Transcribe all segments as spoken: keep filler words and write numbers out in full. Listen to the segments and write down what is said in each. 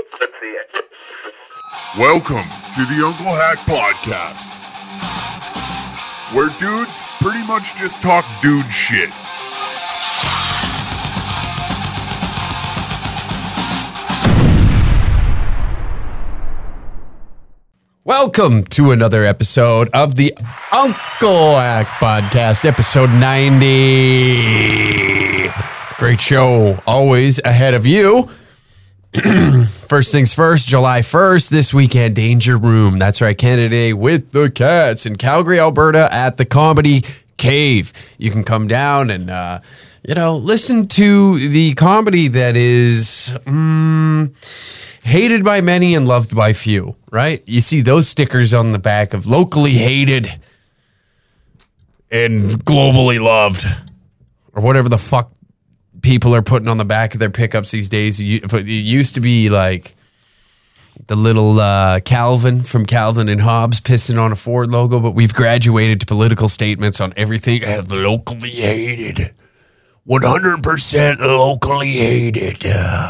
Welcome to the Uncle Hack Podcast, where dudes pretty much just talk dude shit. Welcome to another episode of the Uncle Hack Podcast, episode ninety. Great show, always ahead of you. First things first, July first, this weekend, Danger Room. That's right, Canada Day with the Cats in Calgary, Alberta at the Comedy Cave. You can come down and, uh, you know, listen to the comedy that is um, hated by many and loved by few, right? You see those stickers on the back of locally hated and globally loved, or whatever the fuck people are putting on the back of their pickups these days. It used to be like the little uh, Calvin from Calvin and Hobbes pissing on a Ford logo, but we've graduated to political statements on everything. Have locally hated. one hundred percent locally hated.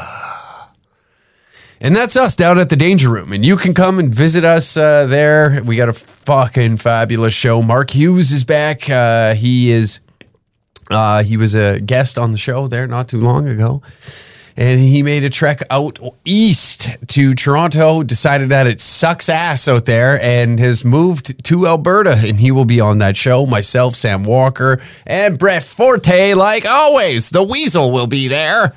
And that's us down at the Danger Room. And you can come and visit us uh, there. We got a fucking fabulous show. Mark Hughes is back. Uh, he is... Uh, he was a guest on the show there not too long ago, and he made a trek out east to Toronto, decided that it sucks ass out there, and has moved to Alberta, and he will be on that show. Myself, Sam Walker, and Brett Forte, like always. The Weasel will be there.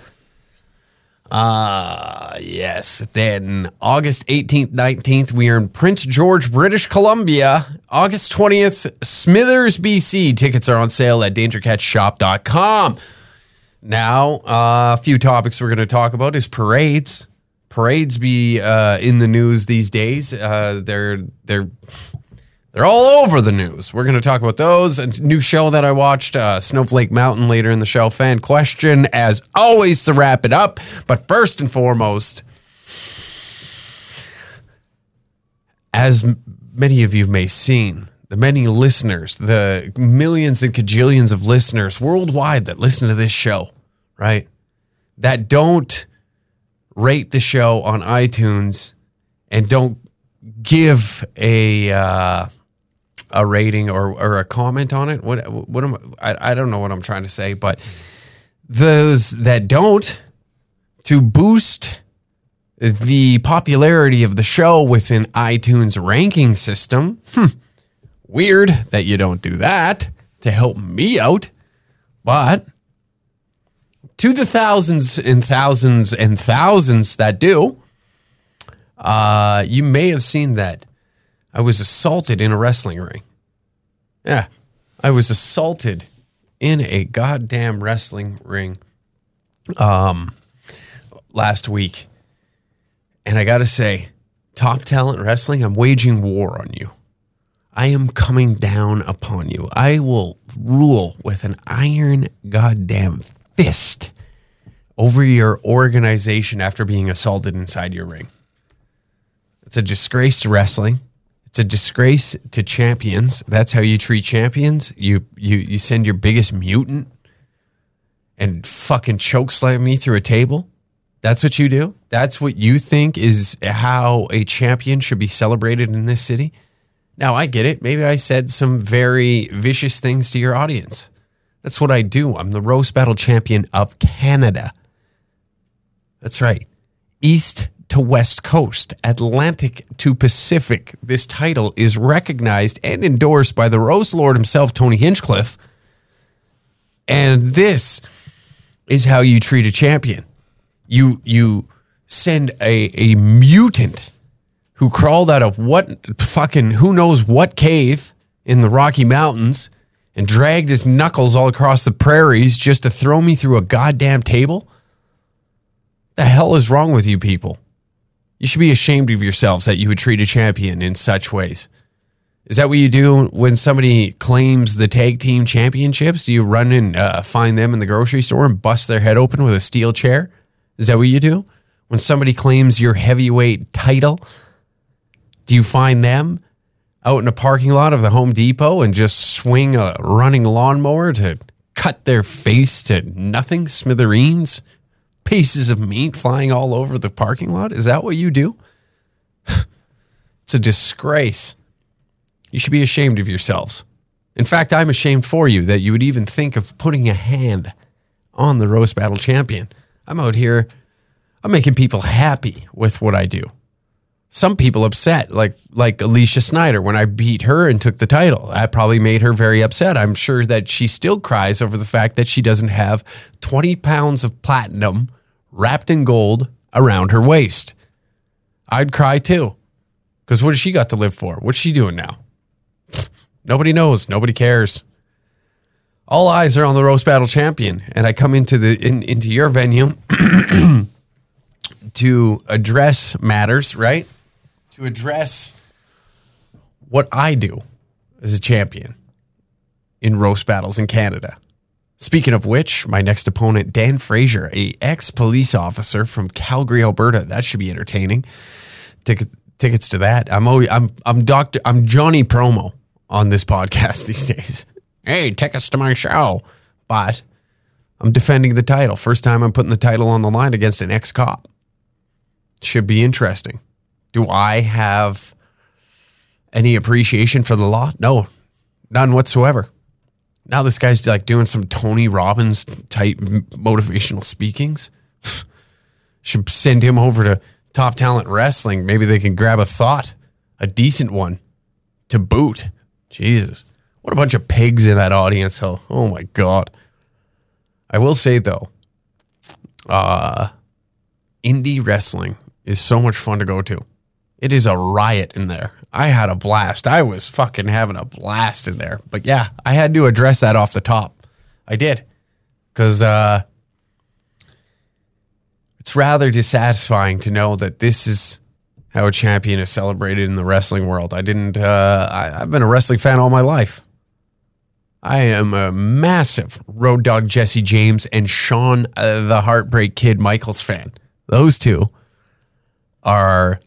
Uh, yes. Then August eighteenth, nineteenth, we are in Prince George, British Columbia. August twentieth, Smithers, B C. Tickets are on sale at danger cat shop dot com. Now, uh, a few topics we're going to talk about is parades. Parades be uh, in the news these days. Uh, they're they're they're all over the news. We're going to talk about those. A new show that I watched, uh, Snowflake Mountain, later in the show. Fan question, as always, to wrap it up. But first and foremost, as many of you may have seen, the many listeners, the millions and cajillions of listeners worldwide that listen to this show, right, that don't rate the show on iTunes and don't give a uh, a rating or, or a comment on it. What what am I? I don't know what I'm trying to say, but those that don't, to boost the popularity of the show within iTunes ranking system. Hmm, weird that you don't do that to help me out, but to the thousands and thousands and thousands that do, uh, you may have seen that I was assaulted in a wrestling ring. Yeah, I was assaulted in a goddamn wrestling ring um, last week. And I got to say, Top Talent Wrestling, I'm waging war on you. I am coming down upon you. I will rule with an iron goddamn fist over your organization after being assaulted inside your ring. It's a disgrace to wrestling. It's a disgrace to champions. That's how you treat champions. You you you send your biggest mutant and fucking choke slam me through a table. That's what you do? That's what you think is how a champion should be celebrated in this city? Now, I get it. Maybe I said some very vicious things to your audience. That's what I do. I'm the roast battle champion of Canada. That's right. East to West Coast, Atlantic to Pacific. This title is recognized and endorsed by the roast lord himself, Tony Hinchcliffe. And this is how you treat a champion. You you send a, a mutant who crawled out of what fucking who knows what cave in the Rocky Mountains and dragged his knuckles all across the prairies just to throw me through a goddamn table? The hell is wrong with you people? You should be ashamed of yourselves that you would treat a champion in such ways. Is that what you do when somebody claims the tag team championships? Do you run and uh, find them in the grocery store and bust their head open with a steel chair? Is that what you do? When somebody claims your heavyweight title, do you find them out in a parking lot of the Home Depot and just swing a running lawnmower to cut their face to nothing, smithereens, pieces of meat flying all over the parking lot? Is that what you do? It's a disgrace. You should be ashamed of yourselves. In fact, I'm ashamed for you that you would even think of putting a hand on the roast battle champion. I'm out here, I'm making people happy with what I do. Some people upset, like like Alicia Snyder, when I beat her and took the title. That probably made her very upset. I'm sure that she still cries over the fact that she doesn't have twenty pounds of platinum wrapped in gold around her waist. I'd cry too. Because what has she got to live for? What's she doing now? Nobody knows. Nobody cares. All eyes are on the roast battle champion. And I come into the in, into your venue to address matters, right? To address what I do as a champion in roast battles in Canada. Speaking of which, my next opponent, Dan Fraser, a ex-police officer from Calgary, Alberta. That should be entertaining. Ticket, tickets to that. I'm always, I'm I'm Doctor I'm Johnny Promo on this podcast these days. Hey, tickets to my show. But I'm defending the title. First time I'm putting the title on the line against an ex-cop. Should be interesting. Do I have any appreciation for the law? No, none whatsoever. Now this guy's like doing some Tony Robbins type motivational speakings. Should send him over to Top Talent Wrestling. Maybe they can grab a thought, a decent one to boot. Jesus, what a bunch of pigs in that audience. Oh, oh my God. I will say though, uh, indie wrestling is so much fun to go to. It is a riot in there. I had a blast. I was fucking having a blast in there. But yeah, I had to address that off the top. I did. Because uh, it's rather dissatisfying to know that this is how a champion is celebrated in the wrestling world. I didn't, uh, I, I've been a wrestling fan all my life. I am a massive Road Dogg Jesse James and Shawn uh, the Heartbreak Kid Michaels fan. Those two are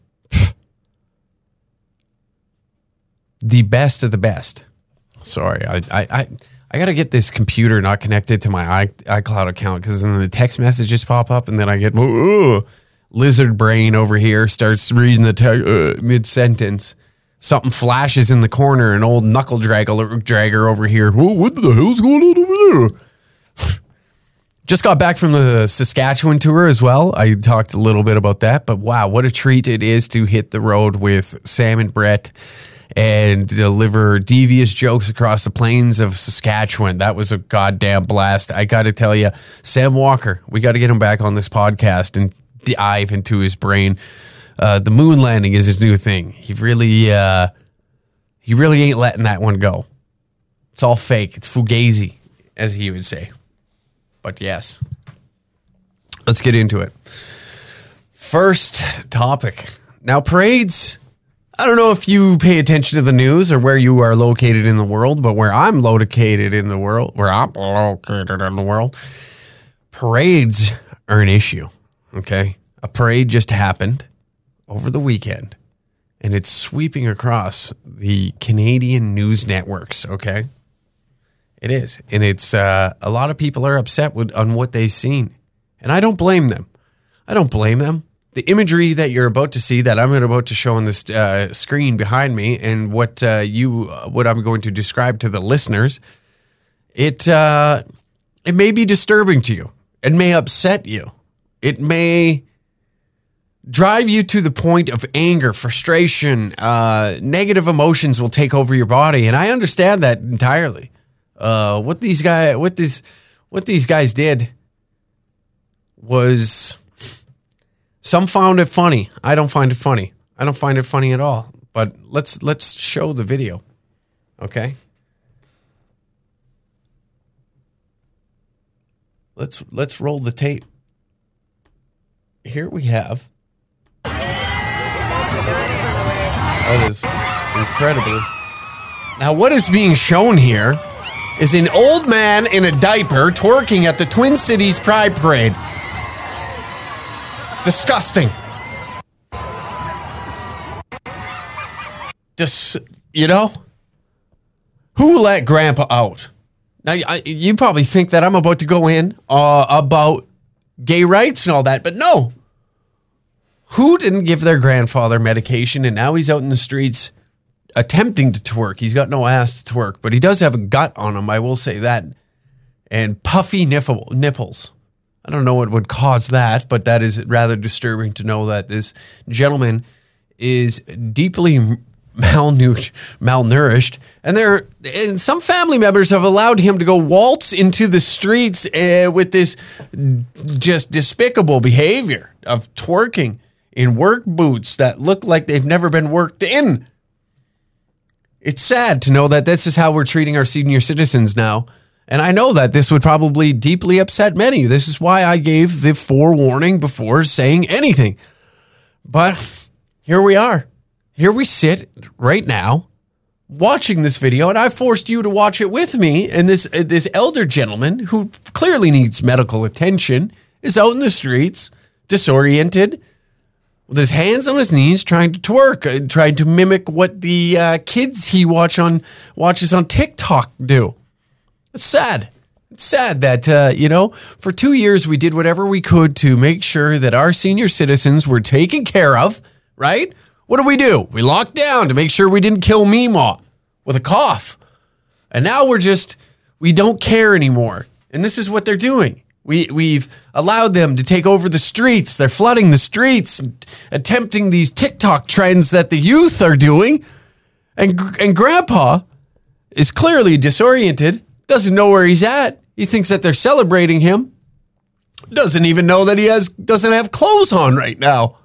the best of the best. Sorry, I I I, I got to get this computer not connected to my iCloud account because then the text messages pop up and then I get ooh, lizard brain over here starts reading the te- uh, mid sentence. Something flashes in the corner. An old knuckle dragger dragger over here. Whoa, what the hell's going on over there? Just got back from the Saskatchewan tour as well. I talked a little bit about that, but wow, what a treat it is to hit the road with Sam and Brett and deliver devious jokes across the plains of Saskatchewan. That was a goddamn blast. I got to tell you, Sam Walker, we got to get him back on this podcast and dive into his brain. Uh, the moon landing is his new thing. He really, uh, he really ain't letting that one go. It's all fake. It's fugazi, as he would say. But yes, let's get into it. First topic. Now, parades, I don't know if you pay attention to the news or where you are located in the world, but where I'm located in the world, where I'm located in the world, parades are an issue, okay? A parade just happened over the weekend, and it's sweeping across the Canadian news networks, okay? It is. And it's uh, a lot of people are upset with on what they've seen. And I don't blame them. I don't blame them. The imagery that you're about to see, that I'm about to show on this uh, screen behind me, and what uh, you, what I'm going to describe to the listeners, it uh, it may be disturbing to you. It may upset you. It may drive you to the point of anger, frustration, uh, negative emotions will take over your body, and I understand that entirely. Uh, what these guys, what this, what these guys did was, some found it funny. I don't find it funny. I don't find it funny at all. But let's let's show the video, okay? Let's let's roll the tape. Here we have. That is incredible. Now, what is being shown here is an old man in a diaper twerking at the Twin Cities Pride Parade. Disgusting. Just, you know? Who let Grandpa out? Now, I, you probably think that I'm about to go in uh, about gay rights and all that. But no. Who didn't give their grandfather medication and now he's out in the streets attempting to twerk? He's got no ass to twerk, but he does have a gut on him, I will say that. And puffy nipple, nipples. I don't know what would cause that, but that is rather disturbing to know that this gentleman is deeply malnourished, malnourished, and there, and some family members have allowed him to go waltz into the streets uh, with this just despicable behavior of twerking in work boots that look like they've never been worked in. It's sad to know that this is how we're treating our senior citizens now. And I know that this would probably deeply upset many. This is why I gave the forewarning before saying anything. But here we are. Here we sit right now watching this video, and I forced you to watch it with me. And this this elder gentleman, who clearly needs medical attention, is out in the streets, disoriented, with his hands on his knees, trying to twerk, uh, trying to mimic what the uh, kids he watch on watches on TikTok do. It's sad. It's sad that, uh, you know, for two years we did whatever we could to make sure that our senior citizens were taken care of, right? What do we do? We locked down to make sure we didn't kill Meemaw with a cough. And now we're just, we don't care anymore. And this is what they're doing. We, we've allowed them to take over the streets. They're flooding the streets, attempting these TikTok trends that the youth are doing. And, and Grandpa is clearly disoriented. Doesn't know where he's at. He thinks that they're celebrating him. Doesn't even know that he has doesn't have clothes on right now.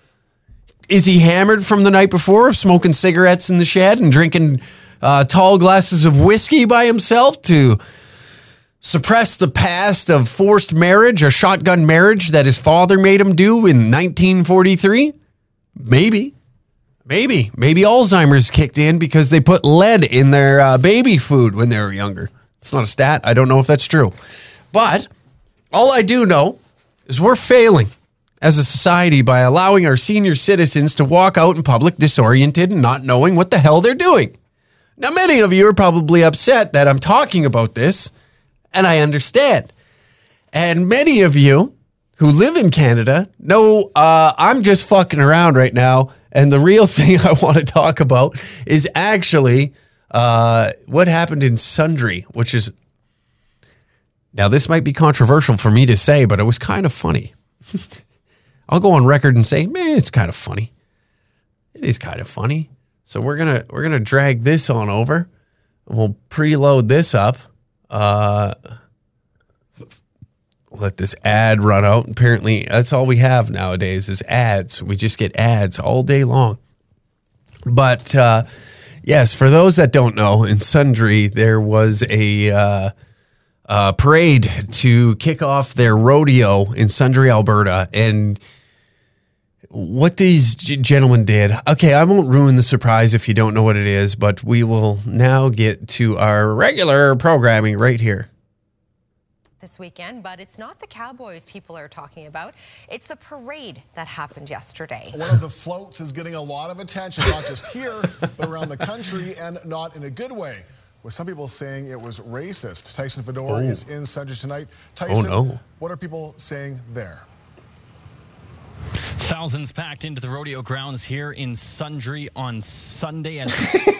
Is he hammered from the night before of smoking cigarettes in the shed and drinking uh, tall glasses of whiskey by himself to suppress the past of forced marriage or shotgun marriage that his father made him do in nineteen forty-three? Maybe. Maybe. Maybe Alzheimer's kicked in because they put lead in their uh, baby food when they were younger. It's not a stat. I don't know if that's true. But all I do know is we're failing as a society by allowing our senior citizens to walk out in public disoriented and not knowing what the hell they're doing. Now, many of you are probably upset that I'm talking about this, and I understand. And many of you who live in Canada know uh, I'm just fucking around right now, and the real thing I want to talk about is actually Uh, what happened in Sundre, which is, now this might be controversial for me to say, but it was kind of funny. I'll go on record and say, man, it's kind of funny. It is kind of funny. So we're gonna we're gonna drag this on over, and we'll preload this up. Uh, let this ad run out. Apparently, that's all we have nowadays is ads. We just get ads all day long. But uh, yes, for those that don't know, in Sundre, there was a uh, uh, parade to kick off their rodeo in Sundre, Alberta. And what these g- gentlemen did, okay, I won't ruin the surprise if you don't know what it is, but we will now get to our regular programming right here. This weekend, but it's not the Cowboys people are talking about. It's the parade that happened yesterday. One of the floats is getting a lot of attention, not just here, but around the country, and not in a good way, with some people saying it was racist. Tyson Fedor oh. is in Sundre tonight. Tyson, oh, no. What are people saying there? Thousands packed into the rodeo grounds here in Sundre on Sunday as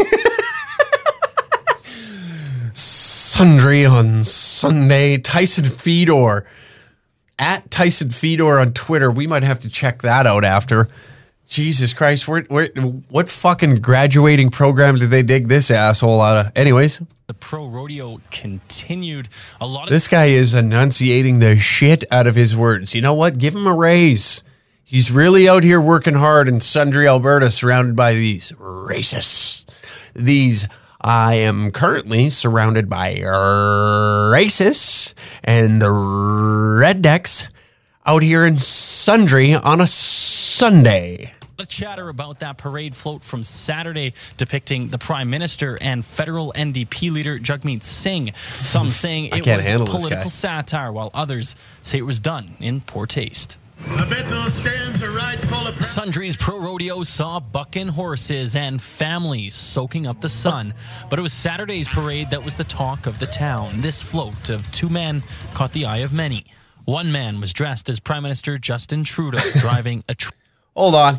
Sundre on Sunday. Tyson Fedor at Tyson Fedor on Twitter. We might have to check that out after. Jesus Christ, where, where, what fucking graduating program did they dig this asshole out of? Anyways, the pro rodeo continued. A lot of this guy is enunciating the shit out of his words. You know what? Give him a raise. He's really out here working hard in Sundre, Alberta, surrounded by these racists. These I am currently surrounded by racists and the rednecks out here in Sundre on a Sunday. A chatter about that parade float from Saturday depicting the Prime Minister and federal N D P leader Jagmeet Singh. Some saying it was political satire, while others say it was done in poor taste. I bet those stands are right full of... Sundre's Pro Rodeo saw bucking horses and families soaking up the sun. But it was Saturday's parade that was the talk of the town. This float of two men caught the eye of many. One man was dressed as Prime Minister Justin Trudeau driving a... Tr- Hold on.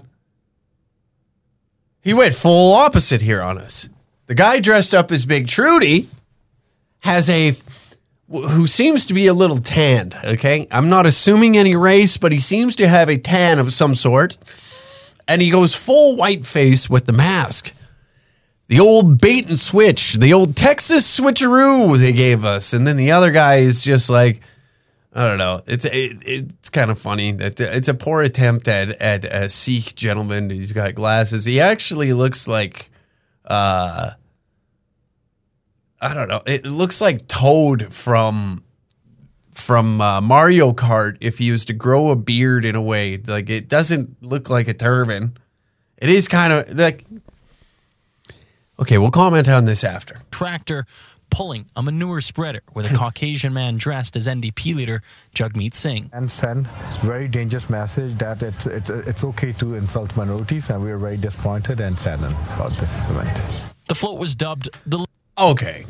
He went full opposite here on us. The guy dressed up as Big Trudy has a... who seems to be a little tanned, okay? I'm not assuming any race, but he seems to have a tan of some sort. And he goes full white face with the mask. The old bait and switch, the old Texas switcheroo they gave us. And then the other guy is just like, I don't know. It's it, it's kind of funny. That it's a poor attempt at, at a Sikh gentleman. He's got glasses. He actually looks like, uh, I don't know. It looks like Toad from from uh, Mario Kart if he was to grow a beard in a way. Like, it doesn't look like a turban. It is kind of like... Okay, we'll comment on this after. Tractor pulling a manure spreader with a Caucasian man dressed as N D P leader Jagmeet Singh. And send very dangerous message that it's, it's, it's okay to insult minorities, and we are very disappointed and saddened about this event. The float was dubbed the... Okay.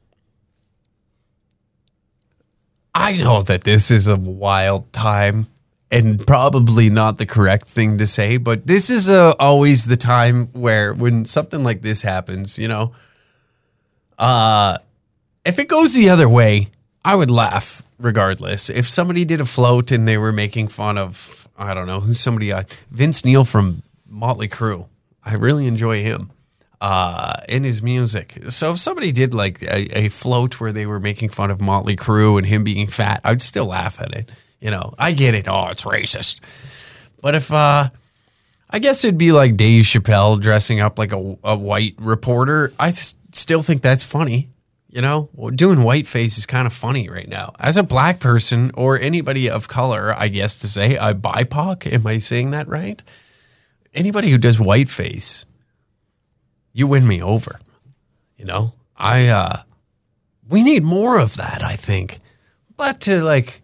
I know that this is a wild time and probably not the correct thing to say, but this is uh, always the time where when something like this happens, you know, uh, if it goes the other way, I would laugh regardless. If somebody did a float and they were making fun of, I don't know, who's somebody, uh, Vince Neil from Motley Crue. I really enjoy him. Uh, in his music. So if somebody did like a, a float where they were making fun of Motley Crue and him being fat, I'd still laugh at it. You know, I get it. Oh, it's racist. But if, uh, I guess it'd be like Dave Chappelle dressing up like a, a white reporter. I th- still think that's funny. You know, well, doing whiteface is kind of funny right now. As a black person or anybody of color, I guess to say, I B I P O C, am I saying that right? Anybody who does whiteface, you win me over. You know, I, uh, we need more of that, I think. But to like,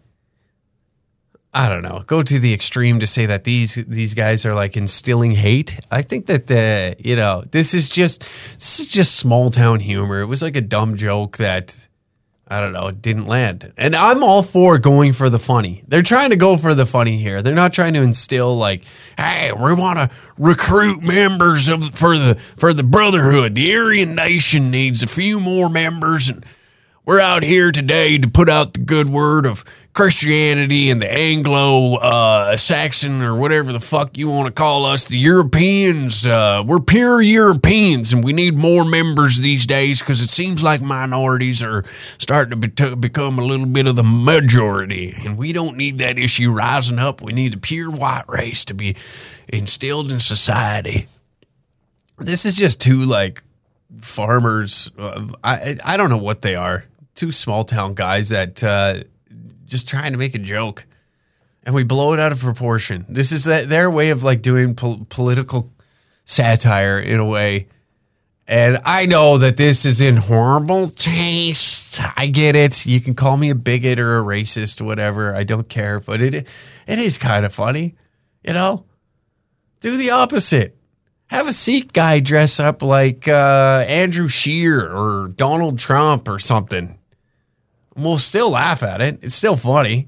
I don't know, go to the extreme to say that these, these guys are like instilling hate. I think that the, you know, this is just, this is just small town humor. It was like a dumb joke that, I don't know, it didn't land. And I'm all for going for the funny. They're trying to go for the funny here. They're not trying to instill like, hey, we want to recruit members of for the for the Brotherhood. The Aryan Nation needs a few more members, and we're out here today to put out the good word of Christianity and the Anglo-Saxon uh, or whatever the fuck you want to call us, the Europeans. Uh, we're pure Europeans, and we need more members these days because it seems like minorities are starting to, be- to become a little bit of the majority, and we don't need that issue rising up. We need the pure white race to be instilled in society. This is just two, like, farmers. Uh, I, I don't know what they are. Two small-town guys that... Uh, just trying to make a joke, and we blow it out of proportion. This is that their way of like doing po- political satire in a way. And I know that this is in horrible taste. I get it. You can call me a bigot or a racist or whatever. I don't care, but it it is kind of funny, you know? Do the opposite. Have a Sikh guy dress up like uh, Andrew Scheer or Donald Trump or something. We'll still laugh at it. It's still funny.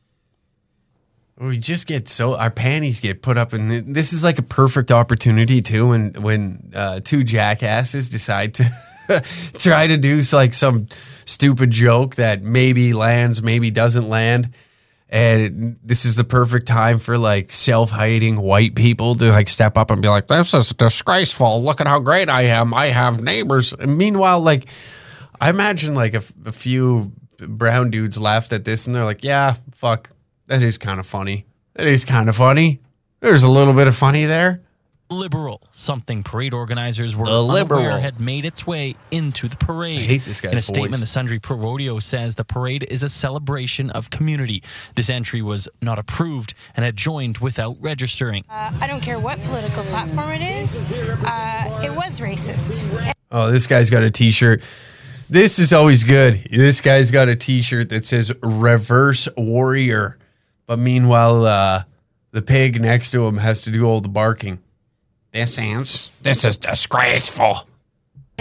We just get so, our panties get put up, and this is like a perfect opportunity too when when uh, two jackasses decide to try to do like some stupid joke that maybe lands, maybe doesn't land. And this is the perfect time for like self-hating white people to like step up and be like, this is disgraceful. Look at how great I am. I have neighbors. And meanwhile, like, I imagine like a, a few brown dudes laughed at this and they're like, yeah, fuck, that is kind of funny. That is kind of funny. There's a little bit of funny there. Liberal, something parade organizers were the liberal unaware had made its way into the parade. I hate this guy's In a voice. statement, the Sundre Pro Rodeo says the parade is a celebration of community. This entry was not approved and had joined without registering. Uh, I don't care what political platform it is. Uh, it was racist. Oh, this guy's got a t-shirt. This is always good. This guy's got a t-shirt that says Reverse Warrior. But meanwhile, uh, the pig next to him has to do all the barking. This is, this is disgraceful.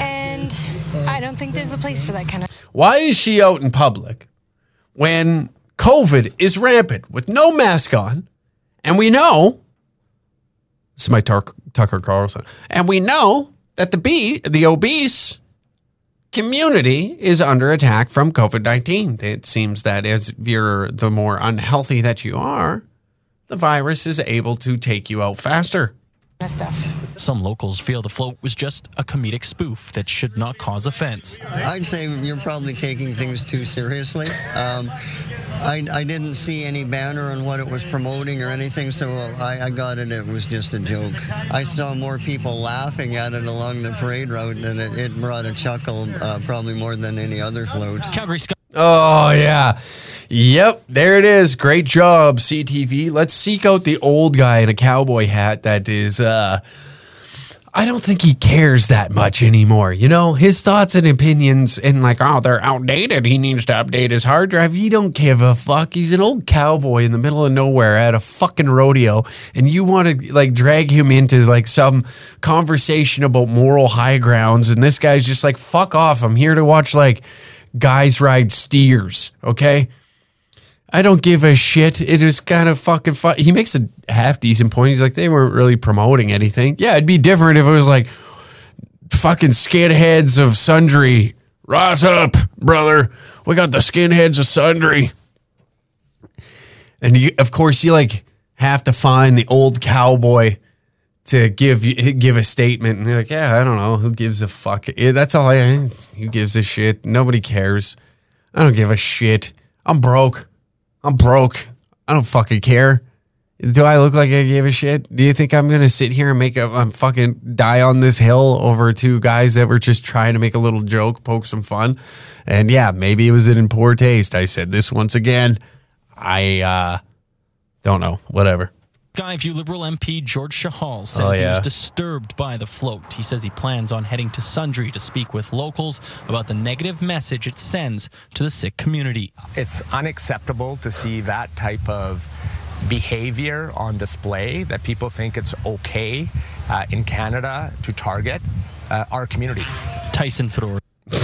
And I don't think there's a place for that kind of... Why is she out in public when COVID is rampant with no mask on. And we know, this is my Tucker, Tucker Carlson, and we know that the B, the obese community is under attack from COVID nineteen. It seems that as you're the more unhealthy that you are, the virus is able to take you out faster. Stuff. Some locals feel the float was just a comedic spoof that should not cause offense. I'd say you're probably taking things too seriously. Um, I, I didn't see any banner on what it was promoting or anything, so I, I got it. It was just a joke. I saw more people laughing at it along the parade route, and it, it brought a chuckle uh, probably more than any other float. Calgary Sky. Oh, yeah. Yep, there it is. Great job, C T V. Let's seek out the old guy in a cowboy hat that is, uh, I don't think he cares that much anymore. You know, his thoughts and opinions and like, oh, they're outdated. He needs to update his hard drive. He don't give a fuck. He's an old cowboy in the middle of nowhere at a fucking rodeo. And you want to like drag him into like some conversation about moral high grounds. And this guy's just like, fuck off. I'm here to watch like guys ride steers. Okay. I don't give a shit. It is kind of fucking fun. He makes a half decent point. He's like, they weren't really promoting anything. Yeah, it'd be different if it was like fucking skinheads of Sundre. Rise up, brother. We got the skinheads of Sundre. And you, of course, you like have to find the old cowboy to give give a statement. And you're like, yeah, I don't know. Who gives a fuck? Yeah, that's all I, who gives a shit? Nobody cares. I don't give a shit. I'm broke. I'm broke. I don't fucking care. Do I look like I give a shit? Do you think I'm going to sit here and make a I'm fucking die on this hill over two guys that were just trying to make a little joke, poke some fun? And yeah, maybe it was in poor taste. I said this once again. I uh, don't know. Whatever. Skyview Liberal M P George Chahal says oh, yeah. he was disturbed by the float. He says he plans on heading to Sundre to speak with locals about the negative message it sends to the Sikh community. It's unacceptable to see that type of behavior on display, that people think it's okay uh, in Canada to target uh, our community. Tyson Fedor.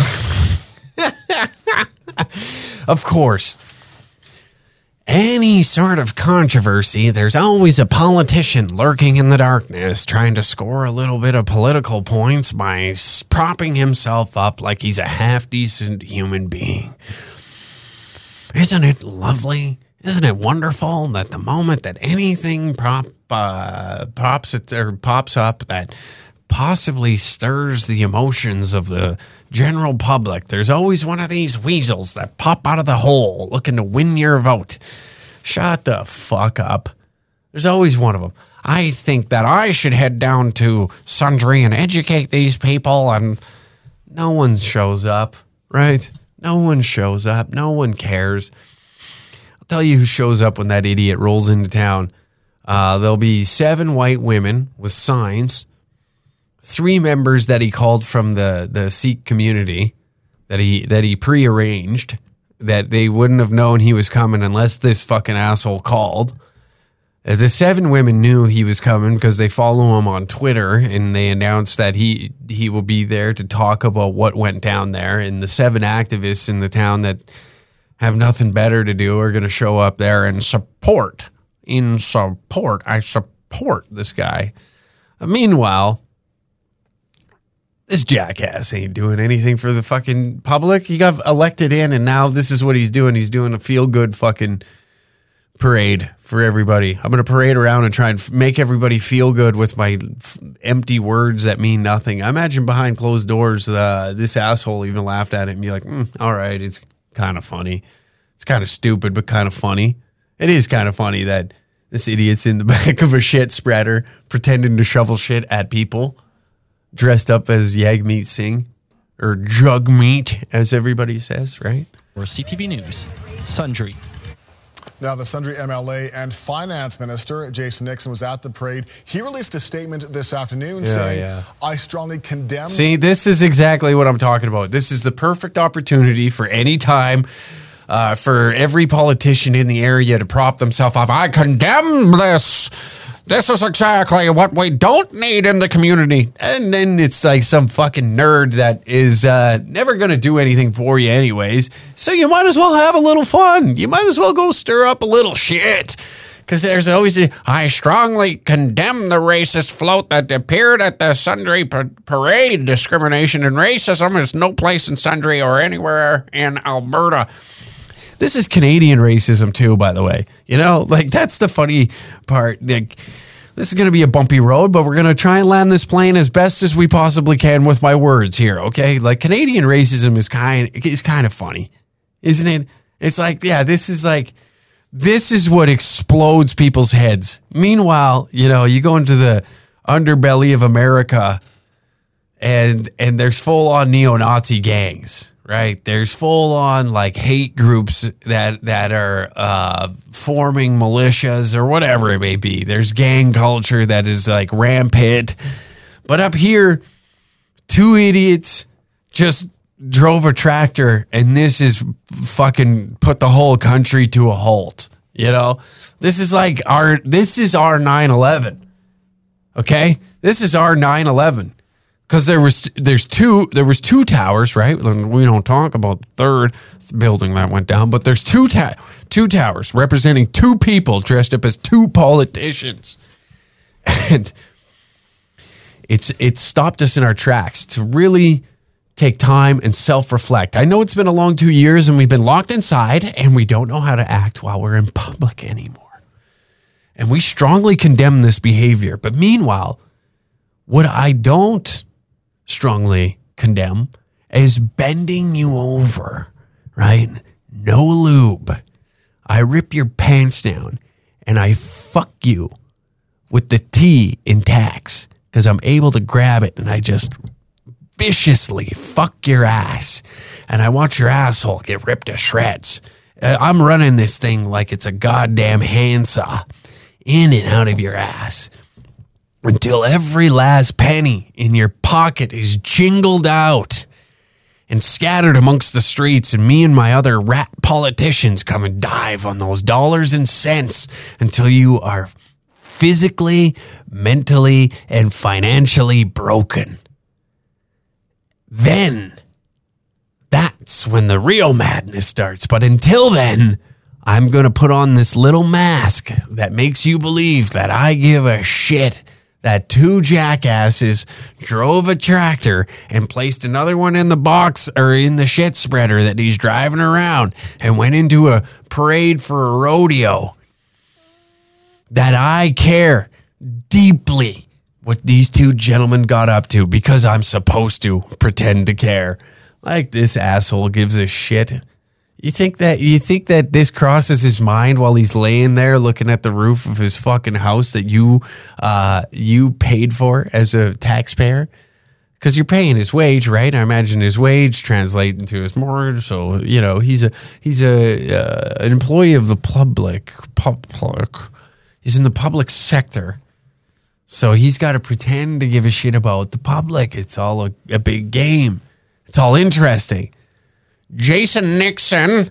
Of course. Any sort of controversy, there's always a politician lurking in the darkness trying to score a little bit of political points by propping himself up like he's a half-decent human being. Isn't it lovely? Isn't it wonderful that the moment that anything prop, uh, pops, it, or pops up that possibly stirs the emotions of the general public, there's always one of these weasels that pop out of the hole looking to win your vote. Shut the fuck up. There's always one of them. I think that I should head down to Sundre and educate these people, and no one shows up, right? No one shows up. No one cares. I'll tell you who shows up when that idiot rolls into town. Uh, there'll be seven white women with signs, three members that he called from the, the Sikh community that he that he prearranged, that they wouldn't have known he was coming unless this fucking asshole called. Uh, the seven women knew he was coming because they follow him on Twitter, and they announced that he he will be there to talk about what went down there. And the seven activists in the town that have nothing better to do are going to show up there and support. In support. I support this guy. Uh, meanwhile, this jackass ain't doing anything for the fucking public. He got elected in, and now this is what he's doing. He's doing a feel-good fucking parade for everybody. I'm going to parade around and try and f- make everybody feel good with my f- empty words that mean nothing. I imagine behind closed doors, uh, this asshole even laughed at it and be like, mm, all right, it's kind of funny. It's kind of stupid, but kind of funny. It is kind of funny that this idiot's in the back of a shit spreader pretending to shovel shit at people, dressed up as Jagmeet Singh, or Jugmeet, as everybody says, right? Or C T V News, Sundre. Now, the Sundre M L A and Finance Minister, Jason Nixon, was at the parade. He released a statement this afternoon yeah, saying, yeah. I strongly condemn... See, this is exactly what I'm talking about. This is the perfect opportunity for any time uh, for every politician in the area to prop themselves up. I condemn this. this is exactly what we don't need in the community. And then it's like some fucking nerd that is uh, never going to do anything for you anyways. So you might as well have a little fun. You might as well go stir up a little shit. Because there's always a, I strongly condemn the racist float that appeared at the Sundre pa- parade. Discrimination and racism is no place in Sundre or anywhere in Alberta. This is Canadian racism too, by the way. You know, like that's the funny part. Like, this is going to be a bumpy road, but we're going to try and land this plane as best as we possibly can with my words here, okay? Like Canadian racism is kind is kind of funny, isn't it? It's like, yeah, this is like, this is what explodes people's heads. Meanwhile, you know, you go into the underbelly of America and and there's full-on neo-Nazi gangs, right? There's full-on like hate groups that that are uh, forming militias or whatever it may be. There's gang culture that is like rampant. But up here, two idiots just drove a tractor and this is fucking put the whole country to a halt. You know, this is like our, this is our nine eleven. Okay. This is our nine eleven because there was, there's two, there was two towers, right? We don't talk about the third building that went down, but there's two, ta- two towers representing two people dressed up as two politicians. And it's, it stopped us in our tracks to really take time and self-reflect. I know it's been a long two years and we've been locked inside and we don't know how to act while we're in public anymore. And we strongly condemn this behavior. But meanwhile, what I don't strongly condemn is bending you over, right? No lube. I rip your pants down and I fuck you with the T in tax because I'm able to grab it and I just viciously fuck your ass and I want your asshole get ripped to shreds. Uh, I'm running this thing like it's a goddamn handsaw in and out of your ass until every last penny in your pocket is jingled out and scattered amongst the streets, and me and my other rat politicians come and dive on those dollars and cents until you are physically, mentally, and financially broken. Then, that's when the real madness starts. But until then, I'm going to put on this little mask that makes you believe that I give a shit that two jackasses drove a tractor and placed another one in the box or in the shit spreader that he's driving around and went into a parade for a rodeo. That I care deeply what these two gentlemen got up to because I'm supposed to pretend to care. Like this asshole gives a shit. You think that you think that this crosses his mind while he's laying there looking at the roof of his fucking house that you uh, you paid for as a taxpayer? Because you're paying his wage, right? I imagine his wage translates into his mortgage. So you know he's a he's a uh, an employee of the public public. He's in the public sector. So he's got to pretend to give a shit about the public. It's all a, a big game. It's all interesting. Jason Nixon.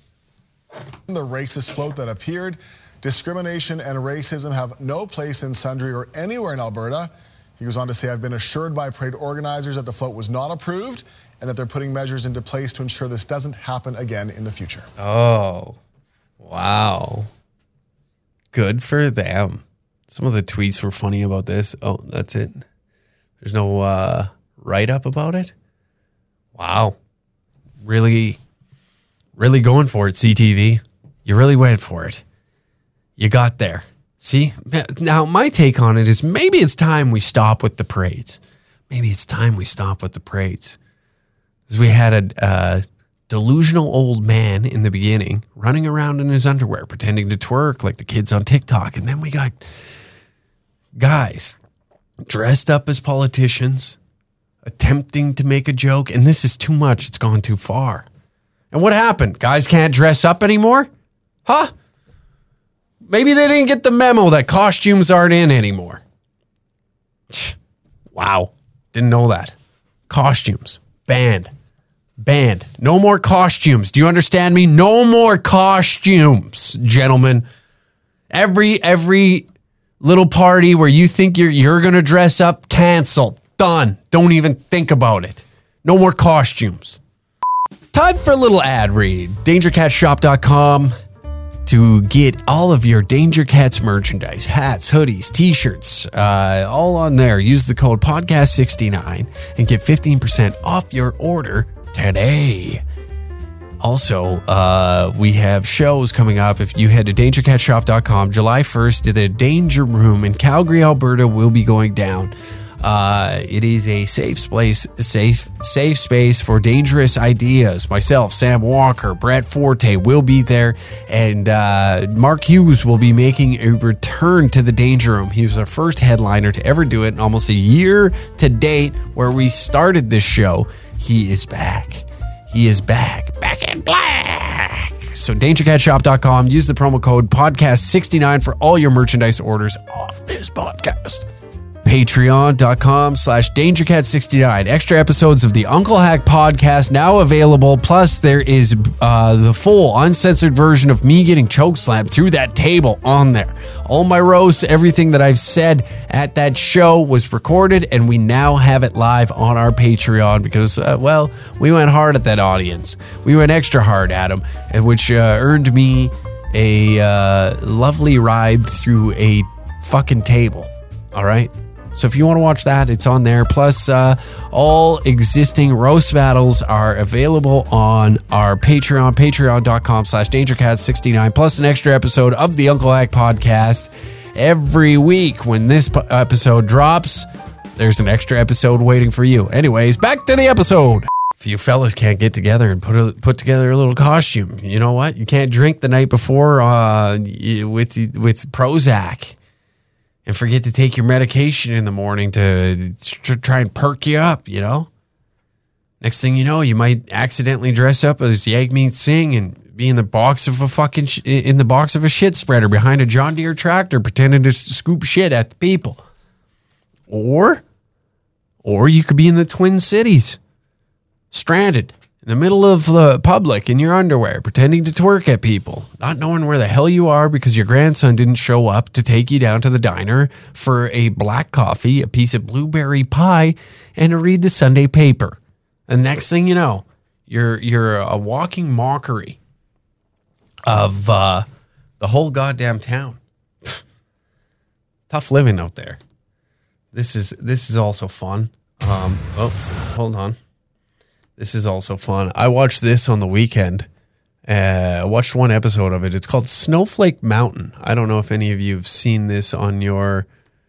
The racist float that appeared. Discrimination and racism have no place in Sundre or anywhere in Alberta. He goes on to say, I've been assured by parade organizers that the float was not approved and that they're putting measures into place to ensure this doesn't happen again in the future. Oh, wow. Good for them. Some of the tweets were funny about this. Oh, that's it. There's no uh, write-up about it? Wow. Really, really going for it, C T V. You really went for it. You got there. See? Now, my take on it is maybe it's time we stop with the parades. Maybe it's time we stop with the parades. Because we had a uh, delusional old man in the beginning running around in his underwear, pretending to twerk like the kids on TikTok. And then we got guys dressed up as politicians, attempting to make a joke, and this is too much. It's gone too far. And what happened? Guys can't dress up anymore? Huh? Maybe they didn't get the memo that costumes aren't in anymore. Wow. Didn't know that. Costumes. Banned. Banned. No more costumes. Do you understand me? No more costumes, gentlemen. Every, every little party where you think you're you're gonna dress up, cancel. Done. Don't even think about it. No more costumes. Time for a little ad read. danger cat shop dot com to get all of your Danger Cats merchandise, hats, hoodies, t-shirts, uh, all on there. Use the code podcast sixty-nine and get fifteen percent off your order today. Also, uh, we have shows coming up. If you head to danger cat shop dot com, July first, the Danger Room in Calgary, Alberta will be going down. Uh, it is a safe space, safe, safe space for dangerous ideas. Myself, Sam Walker, Brett Forte will be there, and uh, Mark Hughes will be making a return to the Danger Room. He was our first headliner to ever do it in almost a year to date, where we started this show. He is back. He is back, back in black. So danger cat shop dot com. Use the promo code podcast sixty-nine for all your merchandise orders off this podcast. Patreon.com slash DangerCat69. Extra episodes of the Uncle Hack podcast now available. Plus, there is uh, the full uncensored version of me getting chokeslammed through that table on there. All my roasts, everything that I've said at that show was recorded, and we now have it live on our Patreon because, uh, well, we went hard at that audience. We went extra hard at them, which uh, earned me a uh, lovely ride through a fucking table. All right? So if you want to watch that, it's on there. Plus, uh, all existing roast battles are available on our Patreon, patreon.com slash DangerCat69, plus an extra episode of the Uncle Hack podcast. Every week when this p- episode drops, there's an extra episode waiting for you. Anyways, back to the episode. If you fellas can't get together and put a, put together a little costume, you know what? You can't drink the night before uh, with with Prozac. And forget to take your medication in the morning to try and perk you up, you know? Next thing you know, you might accidentally dress up as Jagmeet Singh and be in the box of a fucking sh- in the box of a shit spreader behind a John Deere tractor pretending to scoop shit at the people. Or, or you could be in the Twin Cities, stranded in the middle of the public in your underwear, pretending to twerk at people, not knowing where the hell you are because your grandson didn't show up to take you down to the diner for a black coffee, a piece of blueberry pie, and to read the Sunday paper. And next thing you know, you're you're a walking mockery of uh, the whole goddamn town. Tough living out there. This is this is also fun. Um, oh, hold on. This is also fun. I watched this on the weekend. Uh, I watched one episode of it. It's called Snowflake Mountain. I don't know if any of you have seen this on your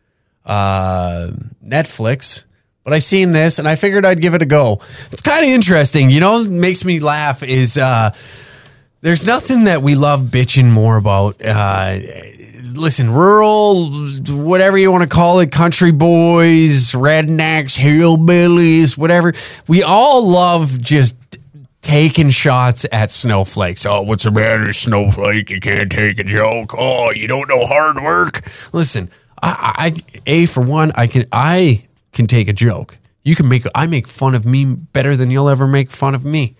uh, Netflix, but I seen this and I figured I'd give it a go. It's kind of interesting. You know what makes me laugh is uh, there's nothing that we love bitching more about. Uh, listen, rural, whatever you want to call it, country boys, rednecks, hillbillies, whatever. We all love just taking shots at snowflakes. Oh, what's the matter, snowflake? You can't take a joke. Oh, you don't know hard work. Listen, I, I a for one, I can I can take a joke. You can make I make fun of me better than you'll ever make fun of me.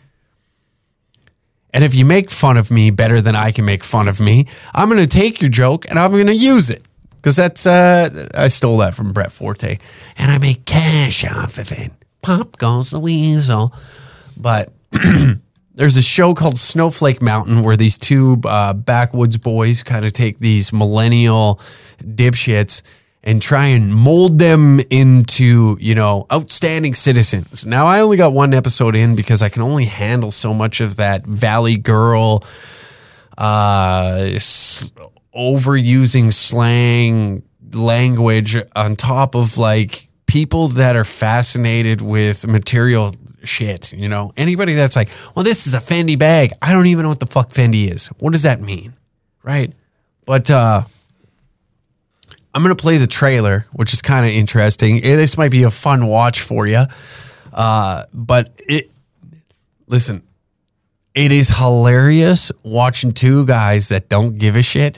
And if you make fun of me better than I can make fun of me, I'm going to take your joke and I'm going to use it. Because that's, uh, I stole that from Brett Forte. And I make cash off of it. Pop goes the weasel. But there's a show called Snowflake Mountain where these two uh, backwoods boys kind of take these millennial dipshits and try and mold them into, you know, outstanding citizens. Now, I only got one episode in because I can only handle so much of that Valley Girl, uh, s- overusing slang language on top of, like, people that are fascinated with material shit, you know? Anybody that's like, well, this is a Fendi bag. I don't even know what the fuck Fendi is. What does that mean? Right? But, uh... I'm going to play the trailer, which is kind of interesting. This might be a fun watch for you. Uh, but it, listen, it is hilarious watching two guys that don't give a shit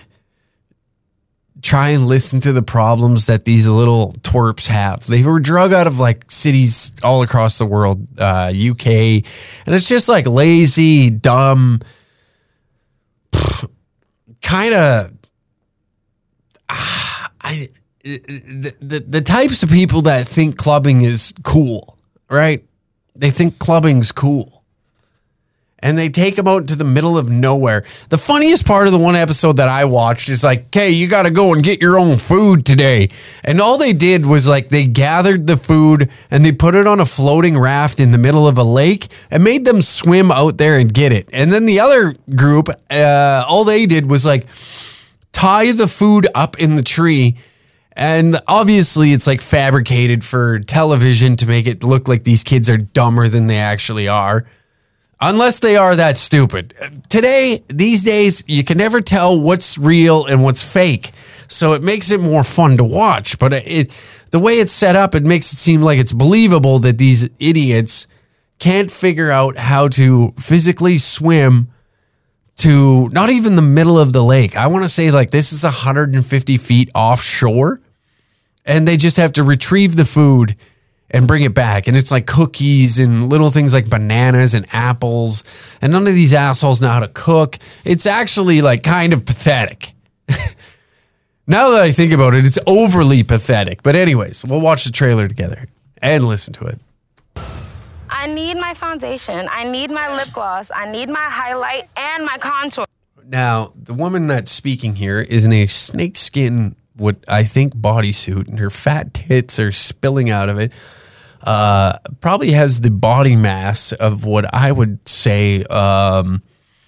try and listen to the problems that these little twerps have. They were drug out of like cities all across the world, uh, U K, and it's just like lazy, dumb, kind of... I the, the the types of people that think clubbing is cool, right? They think clubbing's cool. And they take them out into the middle of nowhere. The funniest part of the one episode that I watched is like, okay, you got to go and get your own food today. And all they did was like they gathered the food and they put it on a floating raft in the middle of a lake and made them swim out there and get it. And then the other group, uh, all they did was like tie the food up in the tree. And obviously it's like fabricated for television to make it look like these kids are dumber than they actually are. Unless they are that stupid. Today, these days, you can never tell what's real and what's fake. So it makes it more fun to watch. But it, the way it's set up, it makes it seem like it's believable that these idiots can't figure out how to physically swim to not even the middle of the lake. I want to say like this is one hundred fifty feet offshore. And they just have to retrieve the food and bring it back. And it's like cookies and little things like bananas and apples. And none of these assholes know how to cook. It's actually like kind of pathetic. Now that I think about it, it's overly pathetic. But anyways, we'll watch the trailer together and listen to it. I need my foundation. I need my lip gloss. I need my highlight and my contour. Now, the woman that's speaking here is in a snakeskin, what I think, bodysuit, and her fat tits are spilling out of it. Uh, probably has the body mass of what I would say, um,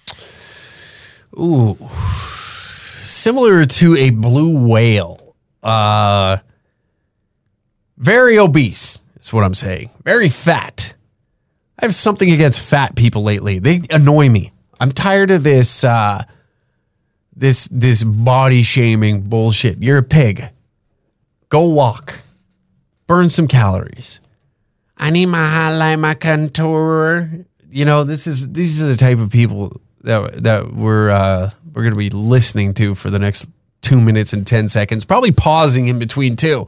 ooh, similar to a blue whale. Uh, very obese is what I'm saying. Very fat. I have something against fat people lately. They annoy me. I'm tired of this, uh, this, this body shaming bullshit. You're a pig. Go walk. Burn some calories. I need my highlight, my contour. You know, this is these are the type of people that that we're uh, we're going to be listening to for the next two minutes and ten seconds. Probably pausing in between too.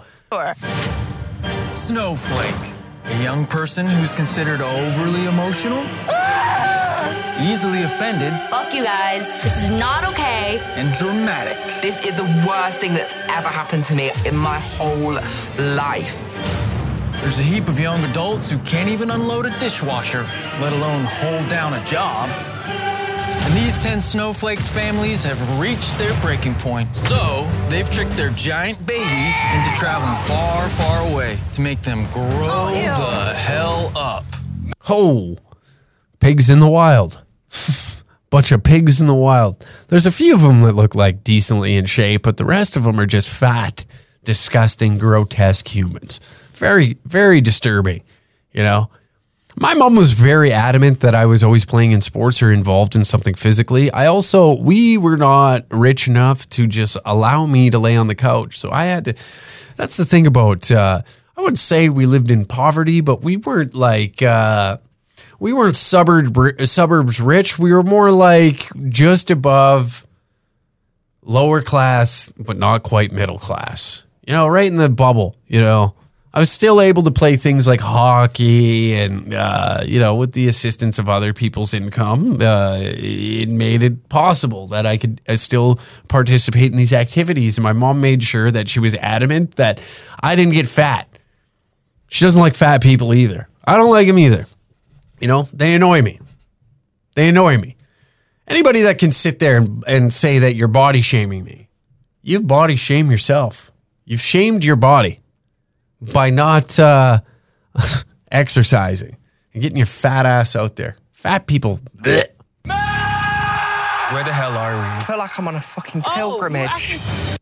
Snowflake, a young person who's considered overly emotional, easily offended. Fuck you guys. This is not okay. And dramatic. This is the worst thing that's ever happened to me in my whole life. There's a heap of young adults who can't even unload a dishwasher, let alone hold down a job. And these ten snowflakes families have reached their breaking point. So they've tricked their giant babies into traveling far, far away to make them grow oh, the hell up. Oh, pigs in the wild. Bunch of pigs in the wild. There's a few of them that look like decently in shape, but the rest of them are just fat, disgusting, grotesque humans. Very, very disturbing, you know. My mom was very adamant that I was always playing in sports or involved in something physically. I also, we were not rich enough to just allow me to lay on the couch. So I had to, that's the thing about, uh, I wouldn't say we lived in poverty, but we weren't like, uh, we weren't suburb, suburbs rich. We were more like just above lower class, but not quite middle class, you know, right in the bubble, you know. I was still able to play things like hockey and, uh, you know, with the assistance of other people's income, uh, it made it possible that I could uh, still participate in these activities. And my mom made sure that she was adamant that I didn't get fat. She doesn't like fat people either. I don't like them either. You know, they annoy me. They annoy me. Anybody that can sit there and, and say that you're body shaming me, you've body shamed yourself. You've shamed your body by not uh, exercising and getting your fat ass out there. Fat people. Bleh. Where the hell are we? I feel like I'm on a fucking pilgrimage.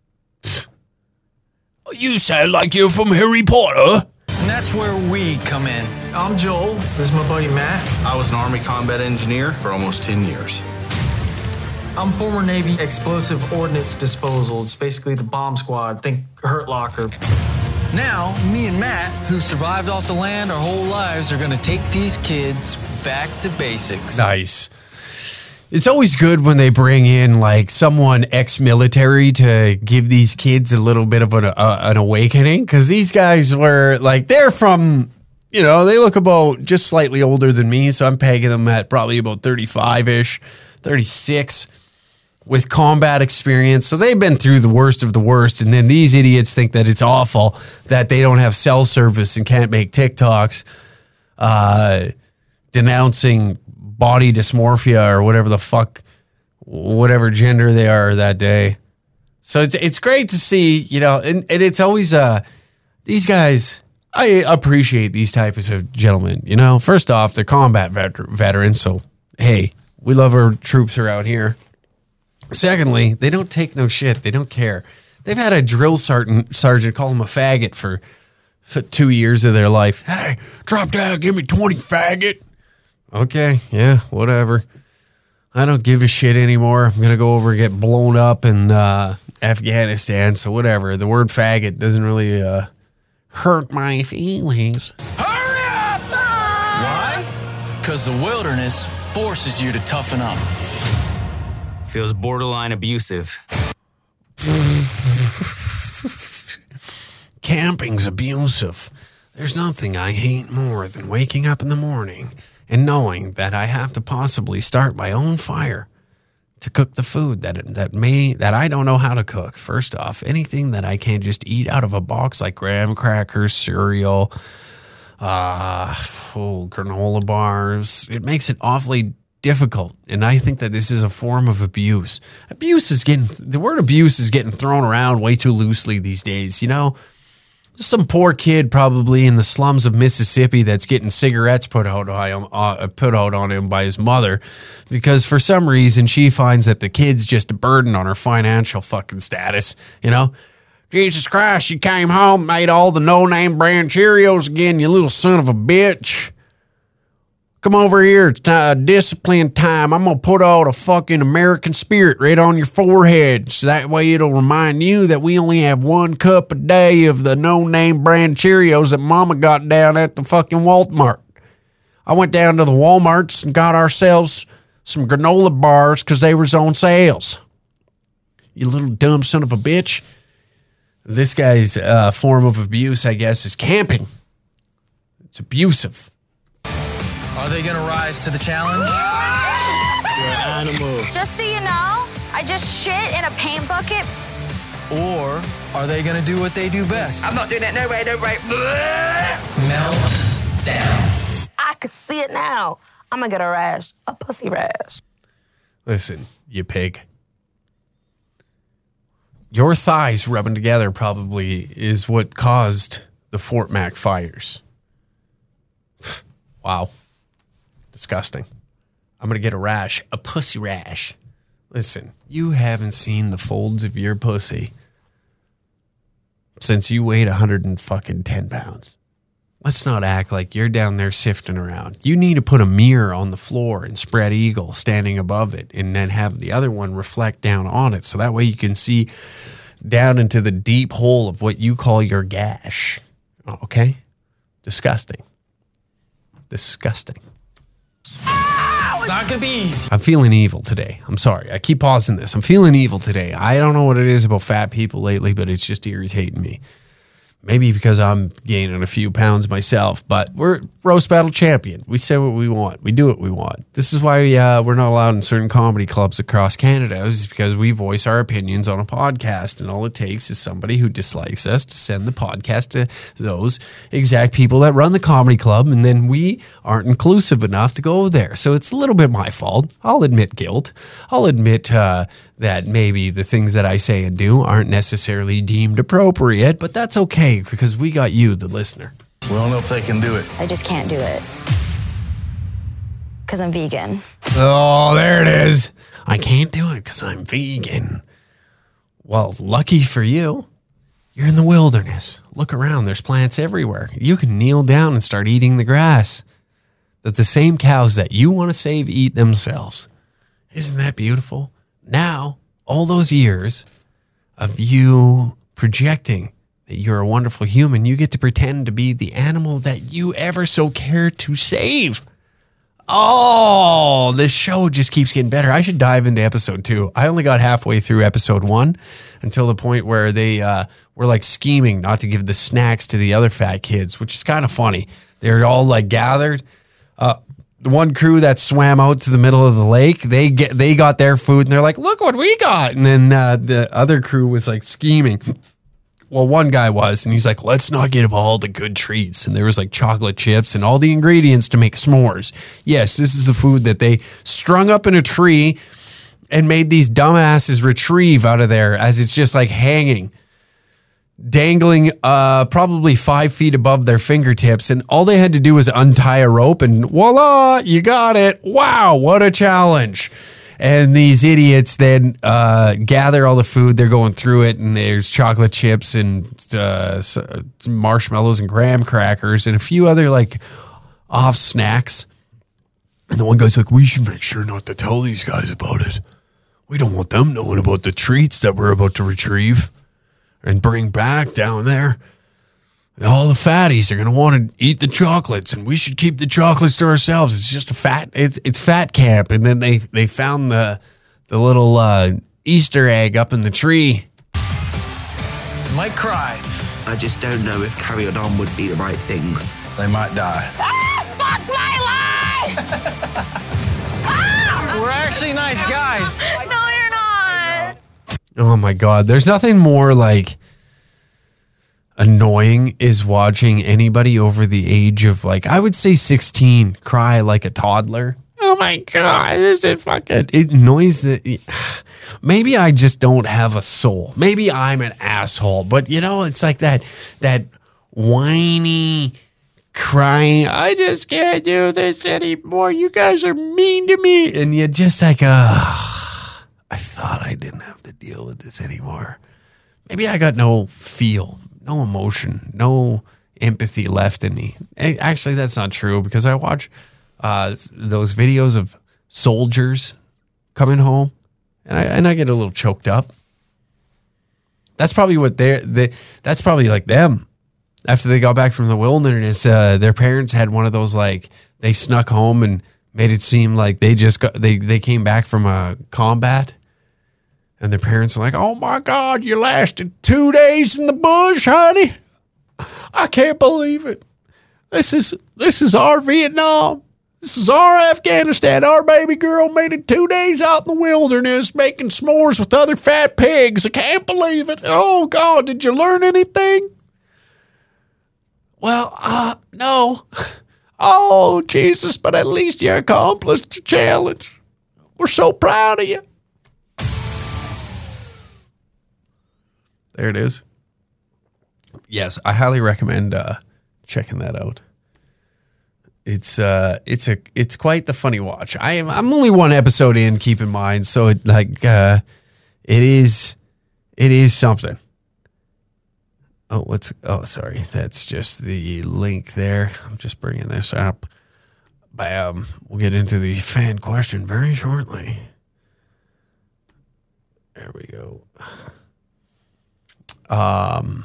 Oh, you sound like you're from Harry Potter. And that's where we come in. I'm Joel. This is my buddy Matt. I was an Army combat engineer for almost ten years. I'm former Navy explosive ordnance disposal. It's basically the bomb squad. Think Hurt Locker. Now, me and Matt, who survived off the land our whole lives, are going to take these kids back to basics. Nice. It's always good when they bring in like someone ex-military to give these kids a little bit of an, uh, an awakening, because these guys were like, they're from, you know, they look about just slightly older than me, so I'm pegging them at probably about thirty-five-ish, thirty-six. with combat experience. So they've been through the worst of the worst. And then these idiots think that it's awful that they don't have cell service and can't make TikToks uh, denouncing body dysmorphia or whatever the fuck, whatever gender they are that day. So it's it's great to see, you know, and, and it's always, uh, these guys, I appreciate these types of gentlemen, you know. First off, they're combat vet- veterans, so hey, we love our troops are out here. Secondly, they don't take no shit. They don't care. They've had a drill sergeant, sergeant call them a faggot for, for two years of their life. Hey, drop down, give me twenty, faggot. Okay, yeah, whatever. I don't give a shit anymore. I'm going to go over and get blown up in uh, Afghanistan, so whatever. The word faggot doesn't really uh, hurt my feelings. Hurry up! Why? Because the wilderness forces you to toughen up. Feels borderline abusive. Camping's abusive. There's nothing I hate more than waking up in the morning and knowing that I have to possibly start my own fire to cook the food that that may that I don't know how to cook. First off, anything that I can't just eat out of a box, like graham crackers, cereal, uh, oh, granola bars, it makes it awfully difficult. And I think that this is a form of abuse. Abuse is getting, the word abuse is getting thrown around way too loosely these days, you know? Some poor kid probably in the slums of Mississippi that's getting cigarettes put out on him, uh, put out on him by his mother because for some reason she finds that the kid's just a burden on her financial fucking status, you know? Jesus Christ, you came home, made all the no-name brand Cheerios again, you little son of a bitch. Come over here, it's uh, discipline time. I'm going to put all the fucking American spirit right on your forehead. So that way it'll remind you that we only have one cup a day of the no-name brand Cheerios that Mama got down at the fucking Walmart. I went down to the Walmarts and got ourselves some granola bars because they was on sales. You little dumb son of a bitch. This guy's uh, form of abuse, I guess, is camping. It's abusive. Are they going to rise to the challenge? You're an animal. Just so you know, I just shit in a paint bucket. Or are they going to do what they do best? I'm not doing that. No way, no way. Melt down. I can see it now. I'm going to get a rash, a pussy rash. Listen, you pig. Your thighs rubbing together probably is what caused the Fort Mac fires. Wow. Disgusting. I'm going to get a rash, a pussy rash. Listen, you haven't seen the folds of your pussy since you weighed one hundred ten pounds. Let's not act like you're down there sifting around. You need to put a mirror on the floor and spread eagle standing above it and then have the other one reflect down on it so that way you can see down into the deep hole of what you call your gash. Okay? Disgusting. Disgusting. It's not going to be easy. I'm feeling evil today. I'm sorry. I keep pausing this. I'm feeling evil today. I don't know what it is about fat people lately, but it's just irritating me. Maybe because I'm gaining a few pounds myself, but we're roast battle champion. We say what we want. We do what we want. This is why uh, we're not allowed in certain comedy clubs across Canada, is because we voice our opinions on a podcast, and all it takes is somebody who dislikes us to send the podcast to those exact people that run the comedy club, and then we aren't inclusive enough to go there. So it's a little bit my fault. I'll admit guilt. I'll admit uh, that maybe the things that I say and do aren't necessarily deemed appropriate, but that's okay because we got you, the listener. We don't know if they can do it. I just can't do it. Because I'm vegan. Oh, there it is. I can't do it because I'm vegan. Well, lucky for you, you're in the wilderness. Look around. There's plants everywhere. You can kneel down and start eating the grass that the same cows that you want to save eat themselves. Isn't that beautiful? Now, all those years of you projecting that you're a wonderful human, you get to pretend to be the animal that you ever so care to save. Oh, this show just keeps getting better. I should dive into episode two. I only got halfway through episode one until the point where they uh, were like scheming not to give the snacks to the other fat kids, which is kind of funny. They're all like gathered. Uh, the one crew that swam out to the middle of the lake, they get they got their food and they're like, look what we got. And then uh, the other crew was like scheming. Well, one guy was, and he's like, let's not give all the good treats. And there was like chocolate chips and all the ingredients to make s'mores. Yes, this is the food that they strung up in a tree and made these dumbasses retrieve out of there as it's just like hanging, dangling uh, probably five feet above their fingertips. And all they had to do was untie a rope and voila, you got it. Wow, what a challenge. And these idiots then uh, gather all the food. They're going through it, and there's chocolate chips and uh, marshmallows and graham crackers and a few other like off snacks. And the one guy's like, we should make sure not to tell these guys about it. We don't want them knowing about the treats that we're about to retrieve and bring back down there. All the fatties are going to want to eat the chocolates, and we should keep the chocolates to ourselves. It's just a fat, it's it's fat camp. And then they, they found the the little uh, Easter egg up in the tree. Might cry. I just don't know if carrying on would be the right thing. They might die. Ah, fuck my life! ah! We're actually nice guys. No, you're not. Oh my God. There's nothing more like annoying is watching anybody over the age of like, I would say sixteen cry like a toddler. Oh my God, is it fucking, it annoys the, maybe I just don't have a soul. Maybe I'm an asshole, but you know, it's like that, that whiny crying, I just can't do this anymore. You guys are mean to me. And you're just like, uh, I thought I didn't have to deal with this anymore. Maybe I got no feel. No emotion, no empathy left in me. Actually, that's not true because I watch uh, those videos of soldiers coming home, and I and I get a little choked up. That's probably what they're. They, that's probably like them. After they got back from the wilderness, uh, their parents had one of those like they snuck home and made it seem like they just got they they came back from a combat. And their parents are like, oh my God, you lasted two days in the bush, honey. I can't believe it. This is this is our Vietnam. This is our Afghanistan. Our baby girl made it two days out in the wilderness making s'mores with other fat pigs. I can't believe it. Oh God, did you learn anything? Well, uh, no. Oh, Jesus, but at least you accomplished the challenge. We're so proud of you. There it is. Yes, I highly recommend uh, checking that out. It's uh, it's a it's quite the funny watch. I am I'm only one episode in. Keep in mind, so it like uh, it is it is something. Oh, what's oh sorry, that's just the link there. I'm just bringing this up. Bam. We'll get into the fan question very shortly. There we go. Um,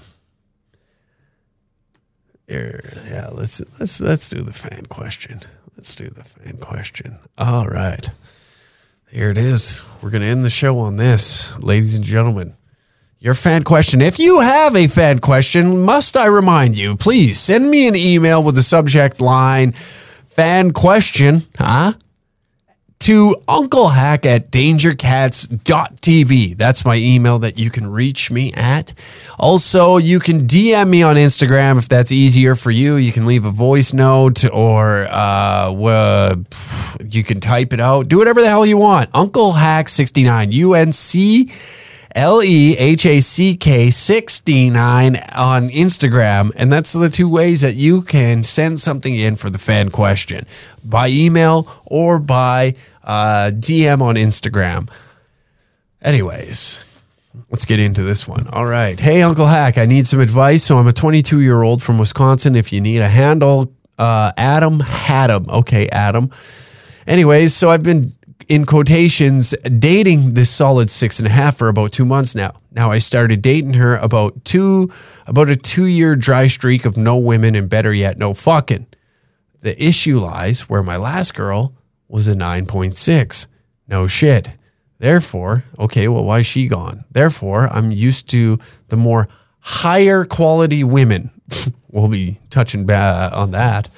here, yeah, let's let's let's do the fan question. Let's do the fan question. All right, here it is. We're gonna end the show on this, ladies and gentlemen. Your fan question. If you have a fan question, must I remind you? Please send me an email with the subject line "fan question," huh? To unclehack at danger cats dot t v. That's my email that you can reach me at. Also, you can D M me on Instagram if that's easier for you. You can leave a voice note or uh, uh, you can type it out. Do whatever the hell you want. Unclehack sixty-nine. U N C L E H A C K sixty-nine on Instagram. And that's the two ways that you can send something in for the fan question. By email or by uh, D M on Instagram. Anyways, let's get into this one. All right. Hey, Uncle Hack, I need some advice. So I'm a twenty-two-year-old from Wisconsin. If you need a handle, uh, Adam Haddam. Okay, Adam. Anyways, so I've been, in quotations, dating this solid six and a half for about two months now. Now I started dating her about two, about a two-year dry streak of no women and better yet, no fucking. The issue lies where my last girl was a nine point six. No shit. Therefore, okay, well, why is she gone? Therefore, I'm used to the more higher quality women. We'll be touching ba- on that.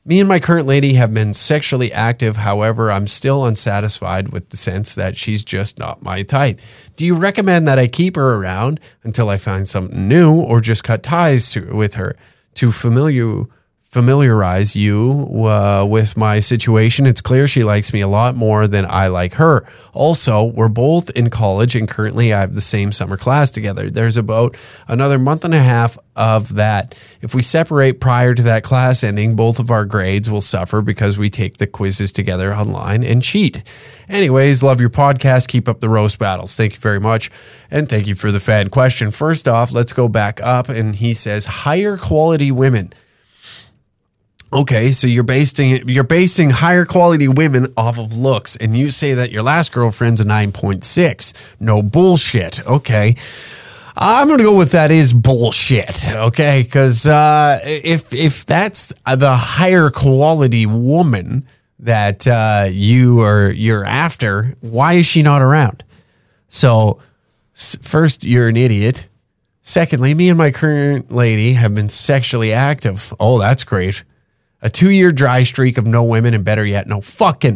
Me and my current lady have been sexually active. However, I'm still unsatisfied with the sense that she's just not my type. Do you recommend that I keep her around until I find something new, or just cut ties to, with her to familiar, familiarize you uh, with my situation? It's clear she likes me a lot more than I like her. Also, we're both in college and currently I have the same summer class together. There's about another month and a half of that. If we separate prior to that class ending, both of our grades will suffer because we take the quizzes together online and cheat. Anyways, love your podcast. Keep up the roast battles. Thank you very much. And thank you for the fan question. First off, let's go back up. And he says, higher quality women. Okay, so you're basing you're basing higher quality women off of looks, and you say that your last girlfriend's a nine point six. No bullshit. Okay. I'm going to go with that is bullshit, okay? Because uh, if if that's the higher quality woman that uh, you are you're after, why is she not around? So first, you're an idiot. Secondly, me and my current lady have been sexually active. Oh, that's great. A two-year dry streak of no women, and better yet, no fucking.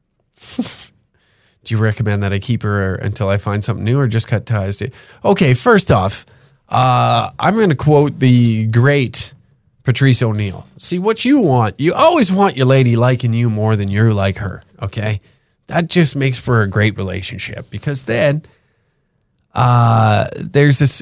Do you recommend that I keep her until I find something new, or just cut ties to? Okay, first off, uh, I'm going to quote the great Patrice O'Neill. See, what you want, you always want your lady liking you more than you like her, okay? That just makes for a great relationship, because then uh, there's this...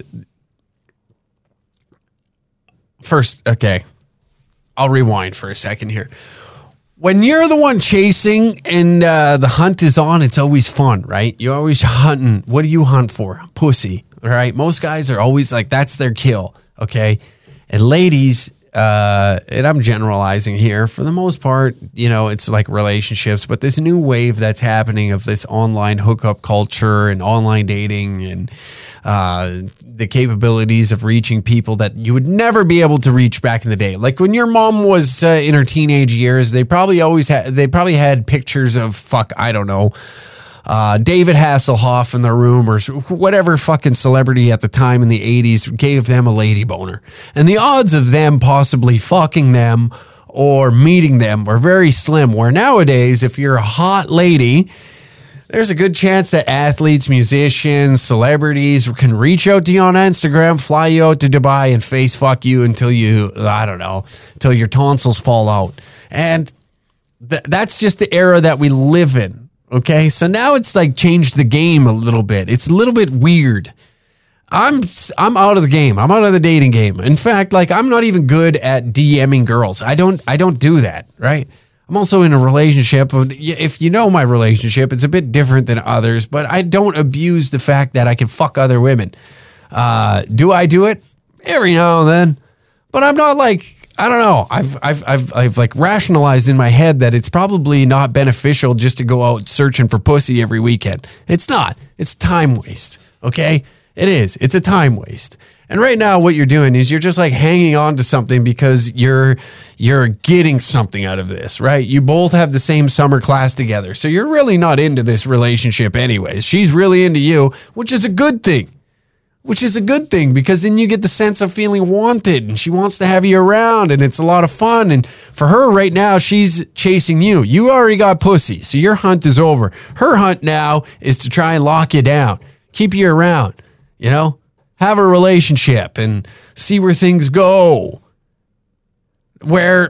First, okay, I'll rewind for a second here. When you're the one chasing and uh, the hunt is on, it's always fun, right? You're always hunting. What do you hunt for? Pussy, right? Most guys are always like, that's their kill, okay? And ladies, uh, and I'm generalizing here, for the most part, you know, it's like relationships, but this new wave that's happening of this online hookup culture and online dating and uh, the capabilities of reaching people that you would never be able to reach back in the day. Like when your mom was uh, in her teenage years, they probably always had, they probably had pictures of fuck, I don't know, uh, David Hasselhoff in their room, or whatever fucking celebrity at the time in the eighties gave them a lady boner. And the odds of them possibly fucking them or meeting them were very slim. Where nowadays, if you're a hot lady, there's a good chance that athletes, musicians, celebrities can reach out to you on Instagram, fly you out to Dubai, and face fuck you until you, I don't know, until your tonsils fall out. And th- that's just the era that we live in, okay? So now it's like changed the game a little bit. It's a little bit weird. I'm I'm out of the game. I'm out of the dating game. In fact, like I'm not even good at DMing girls. I don't I don't do that, right? I'm also in a relationship. If you know my relationship, it's a bit different than others, but I don't abuse the fact that I can fuck other women. Uh, do I do it? Every now and then. But I'm not like, I don't know. I've, I've, I've, I've like rationalized in my head that it's probably not beneficial just to go out searching for pussy every weekend. It's not. It's time waste. Okay? It is. It's a time waste. And right now what you're doing is you're just like hanging on to something because you're you're getting something out of this, right? You both have the same summer class together. So you're really not into this relationship anyways. She's really into you, which is a good thing. Which is a good thing because then you get the sense of feeling wanted and she wants to have you around and it's a lot of fun. And for her right now, she's chasing you. You already got pussy, so your hunt is over. Her hunt now is to try and lock you down, keep you around, you know? Have a relationship and see where things go. Where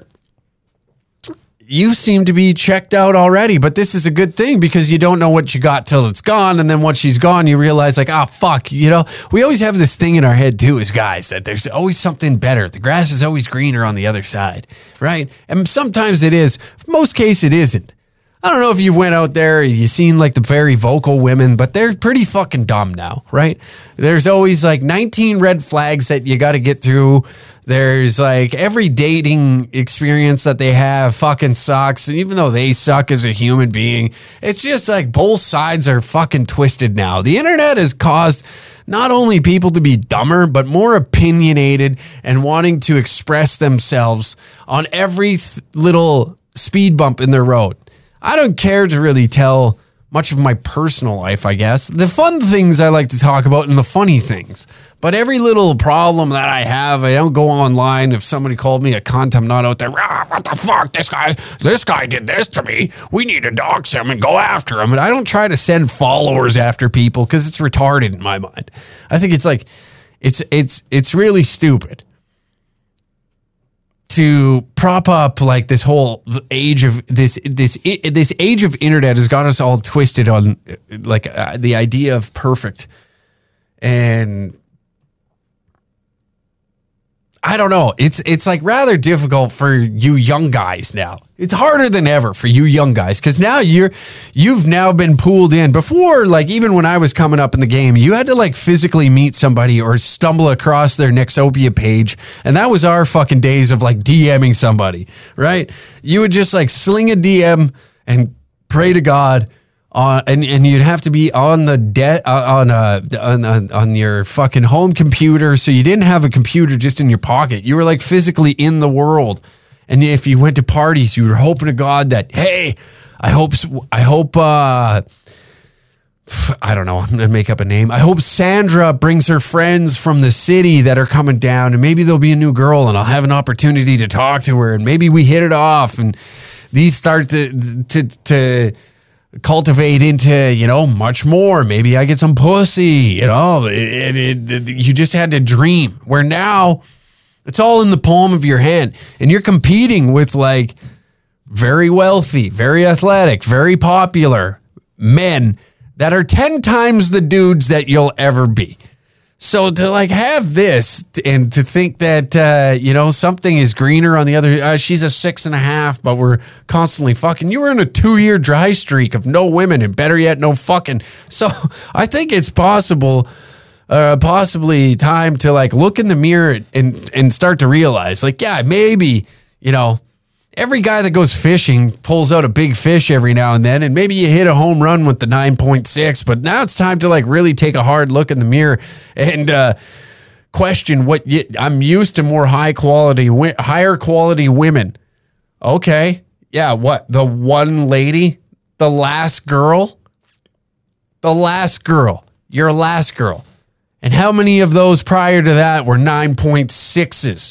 you seem to be checked out already, but this is a good thing because you don't know what you got till it's gone. And then once she's gone, you realize like, oh, fuck, you know, we always have this thing in our head too as guys that there's always something better. The grass is always greener on the other side, right? And sometimes it is. For most cases, it isn't. I don't know if you went out there, you seen like the very vocal women, but they're pretty fucking dumb now, right? There's always like nineteen red flags that you got to get through. There's like every dating experience that they have fucking sucks. And even though they suck as a human being, it's just like both sides are fucking twisted now. The internet has caused not only people to be dumber, but more opinionated and wanting to express themselves on every th- little speed bump in their road. I don't care to really tell much of my personal life, I guess. The fun things I like to talk about and the funny things. But every little problem that I have, I don't go online. If somebody called me a cunt, I'm not out there, ah, what the fuck, this guy, this guy did this to me. We need to dox him and go after him. And I don't try to send followers after people because it's retarded in my mind. I think it's like, it's it's it's really stupid to prop up like this whole age of this this this age of internet has got us all twisted on like uh, the idea of perfect. And I don't know. It's it's like rather difficult for you young guys now. It's harder than ever for you young guys because now you're you've now been pulled in. Before, like even when I was coming up in the game, you had to like physically meet somebody or stumble across their Nexopia page, and that was our fucking days of like DMing somebody, right? You would just like sling a D M and pray to God. Uh, and and you'd have to be on the de- uh, on, uh, on on on your fucking home computer, so you didn't have a computer just in your pocket. You were like physically in the world, and if you went to parties, you were hoping to God that hey, I hope I hope uh, I don't know, I'm gonna make up a name. I hope Sandra brings her friends from the city that are coming down, and maybe there'll be a new girl, and I'll have an opportunity to talk to her, and maybe we hit it off, and these start to to to. cultivate into, you know, much more. Maybe I get some pussy, you know, it, it, it, you just had to dream, where now it's all in the palm of your hand and you're competing with like very wealthy, very athletic, very popular men that are ten times the dudes that you'll ever be. So to like have this and to think that, uh, you know, something is greener on the other, uh, she's a six and a half, but we're constantly fucking. You were in a two year dry streak of no women and better yet, no fucking. So I think it's possible, uh, possibly time to like look in the mirror and, and start to realize like, yeah, maybe, you know, every guy that goes fishing pulls out a big fish every now and then, and maybe you hit a home run with the nine point six, but now it's time to like really take a hard look in the mirror and uh, question what you, I'm used to more high quality, higher quality women. Okay. Yeah. What? The one lady, the last girl, the last girl, your last girl. And how many of those prior to that were nine point sixes?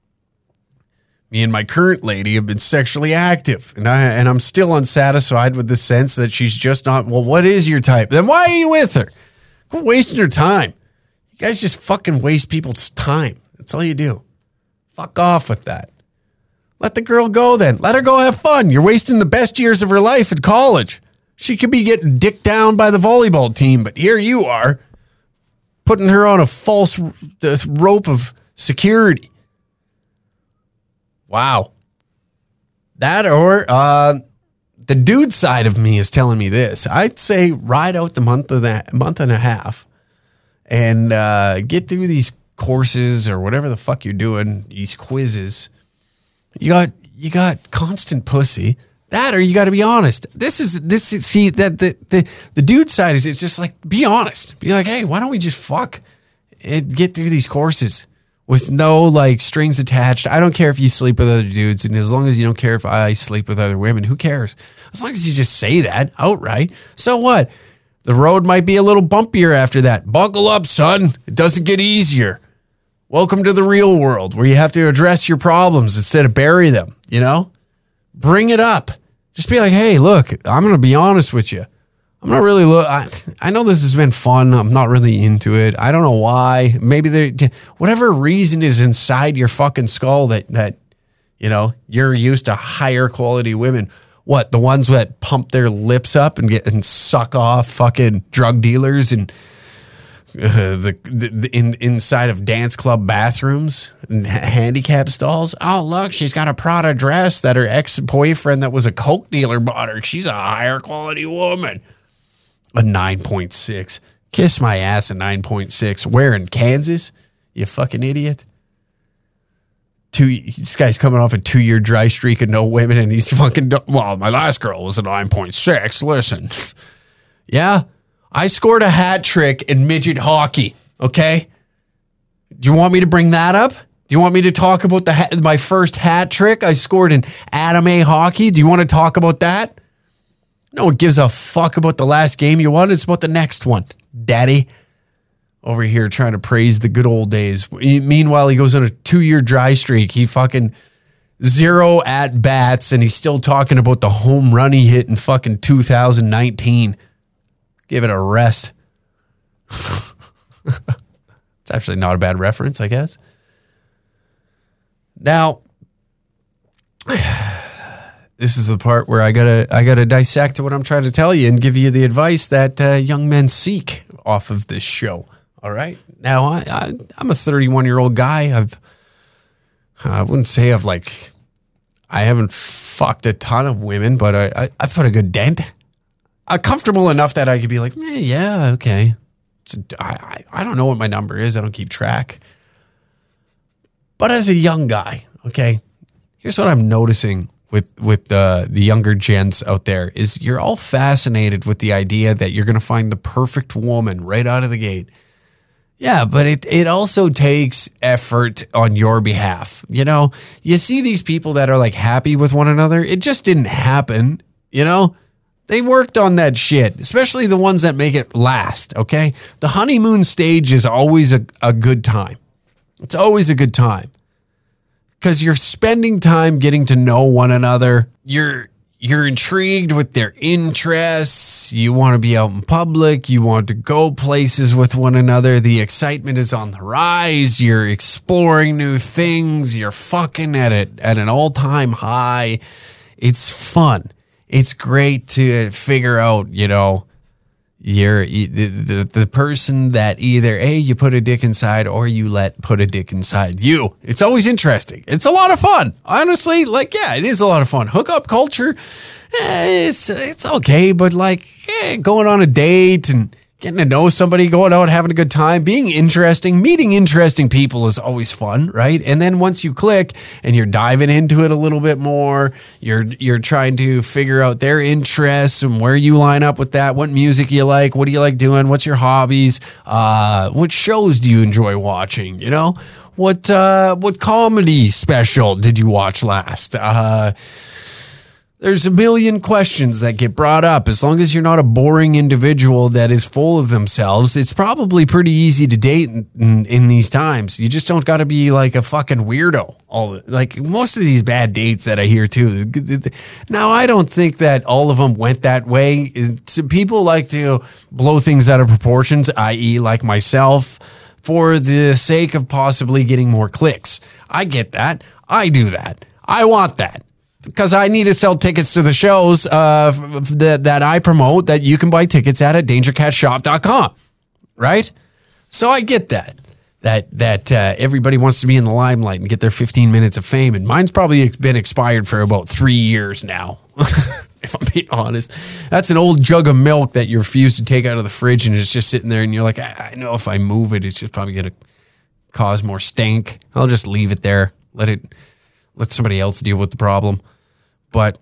Me and my current lady have been sexually active, and I and I'm still unsatisfied with the sense that she's just not. Well, what is your type? Then why are you with her? Quit wasting her time. You guys just fucking waste people's time. That's all you do. Fuck off with that. Let the girl go then. Let her go have fun. You're wasting the best years of her life at college. She could be getting dicked down by the volleyball team, but here you are, putting her on a false rope of security. Wow. That or uh, the dude side of me is telling me this. I'd say ride out the month of that month and a half and uh, get through these courses or whatever the fuck you're doing, these quizzes. You got you got constant pussy. That or you got to be honest. This is this is, see that the, the the dude side is it's just like be honest. Be like, hey, why don't we just fuck and get through these courses? With no like strings attached. I don't care if you sleep with other dudes, and as long as you don't care if I sleep with other women, who cares? As long as you just say that outright. So what? The road might be a little bumpier after that. Buckle up, son. It doesn't get easier. Welcome to the real world where you have to address your problems instead of bury them, you know? Bring it up. Just be like, hey, look, I'm going to be honest with you. I'm not really look. I, I know this has been fun. I'm not really into it. I don't know why. Maybe there, whatever reason is inside your fucking skull that that you know you're used to higher quality women. What, the ones that pump their lips up and get and suck off fucking drug dealers and uh, the, the, the in inside of dance club bathrooms and handicap stalls. Oh look, she's got a Prada dress that her ex boyfriend that was a coke dealer bought her. She's a higher quality woman. A nine point six. Kiss my ass, a nine point six. Where in Kansas? You fucking idiot. Two. This guy's coming off a two-year dry streak of no women, and he's fucking... Well, my last girl was a nine point six. Listen. Yeah? I scored a hat trick in midget hockey, okay? Do you want me to bring that up? Do you want me to talk about the ha- my first hat trick I scored in Adam A hockey? Do you want to talk about that? No one gives a fuck about the last game you won. It's about the next one, daddy. Over here trying to praise the good old days. Meanwhile, he goes on a two-year dry streak. He fucking zero at bats, and he's still talking about the home run he hit in fucking two thousand nineteen. Give it a rest. It's actually not a bad reference, I guess. Now, this is the part where I gotta I gotta dissect what I'm trying to tell you and give you the advice that uh, young men seek off of this show. All right. Now, I, I, I'm a thirty-one-year-old guy. I've, I wouldn't say I've like, I haven't fucked a ton of women, but I, I, I've put a good dent. I'm comfortable enough that I could be like, eh, yeah, okay. It's a, I, I, I don't know what my number is. I don't keep track. But as a young guy, okay, here's what I'm noticing with with uh, the younger gents out there is you're all fascinated with the idea that you're going to find the perfect woman right out of the gate. Yeah, but it, it also takes effort on your behalf. You know, you see these people that are like happy with one another. It just didn't happen. You know, they worked on that shit, especially the ones that make it last. Okay. The honeymoon stage is always a, a good time. It's always a good time because you're spending time getting to know one another. You're You're intrigued with their interests. You want to be out in public. You want to go places with one another. The excitement is on the rise. You're exploring new things. You're fucking at it at an all-time high. It's fun. It's great to figure out, you know, you're the, the, the person that either A, you put a dick inside or you let put a dick inside you. It's always interesting. It's a lot of fun. Honestly, like, yeah, it is a lot of fun. Hookup culture, eh, it's it's okay, but like eh, going on a date and getting to know somebody, going out, having a good time, being interesting, meeting interesting people is always fun, right? And then once you click and you're diving into it a little bit more, you're you're trying to figure out their interests and where you line up with that, what music you like, what do you like doing, what's your hobbies, uh, what shows do you enjoy watching, you know? What uh, what comedy special did you watch last? Uh There's a million questions that get brought up. As long as you're not a boring individual that is full of themselves, it's probably pretty easy to date in, in, in these times. You just don't got to be like a fucking weirdo. All like most of these bad dates that I hear too. Now, I don't think that all of them went that way. It's, people like to blow things out of proportions, that is like myself, for the sake of possibly getting more clicks. I get that. I do that. I want that. Because I need to sell tickets to the shows uh, that, that I promote that you can buy tickets at at danger cat shop dot com, right? So I get that, that that uh, everybody wants to be in the limelight and get their fifteen minutes of fame. And mine's probably been expired for about three years now, if I'm being honest. That's an old jug of milk that you refuse to take out of the fridge and it's just sitting there and you're like, I, I know if I move it, it's just probably going to cause more stink. I'll just leave it there. Let it... Let somebody else deal with the problem. But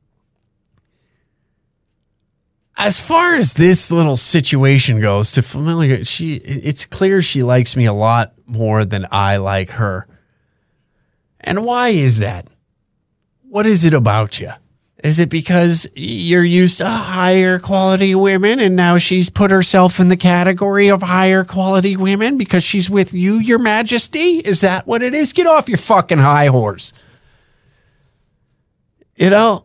as far as this little situation goes, to familiar, she it's clear she likes me a lot more than I like her. And why is that? What is it about you? Is it because you're used to higher quality women and now she's put herself in the category of higher quality women because she's with you, Your Majesty? Is that what it is? Get off your fucking high horse. You know,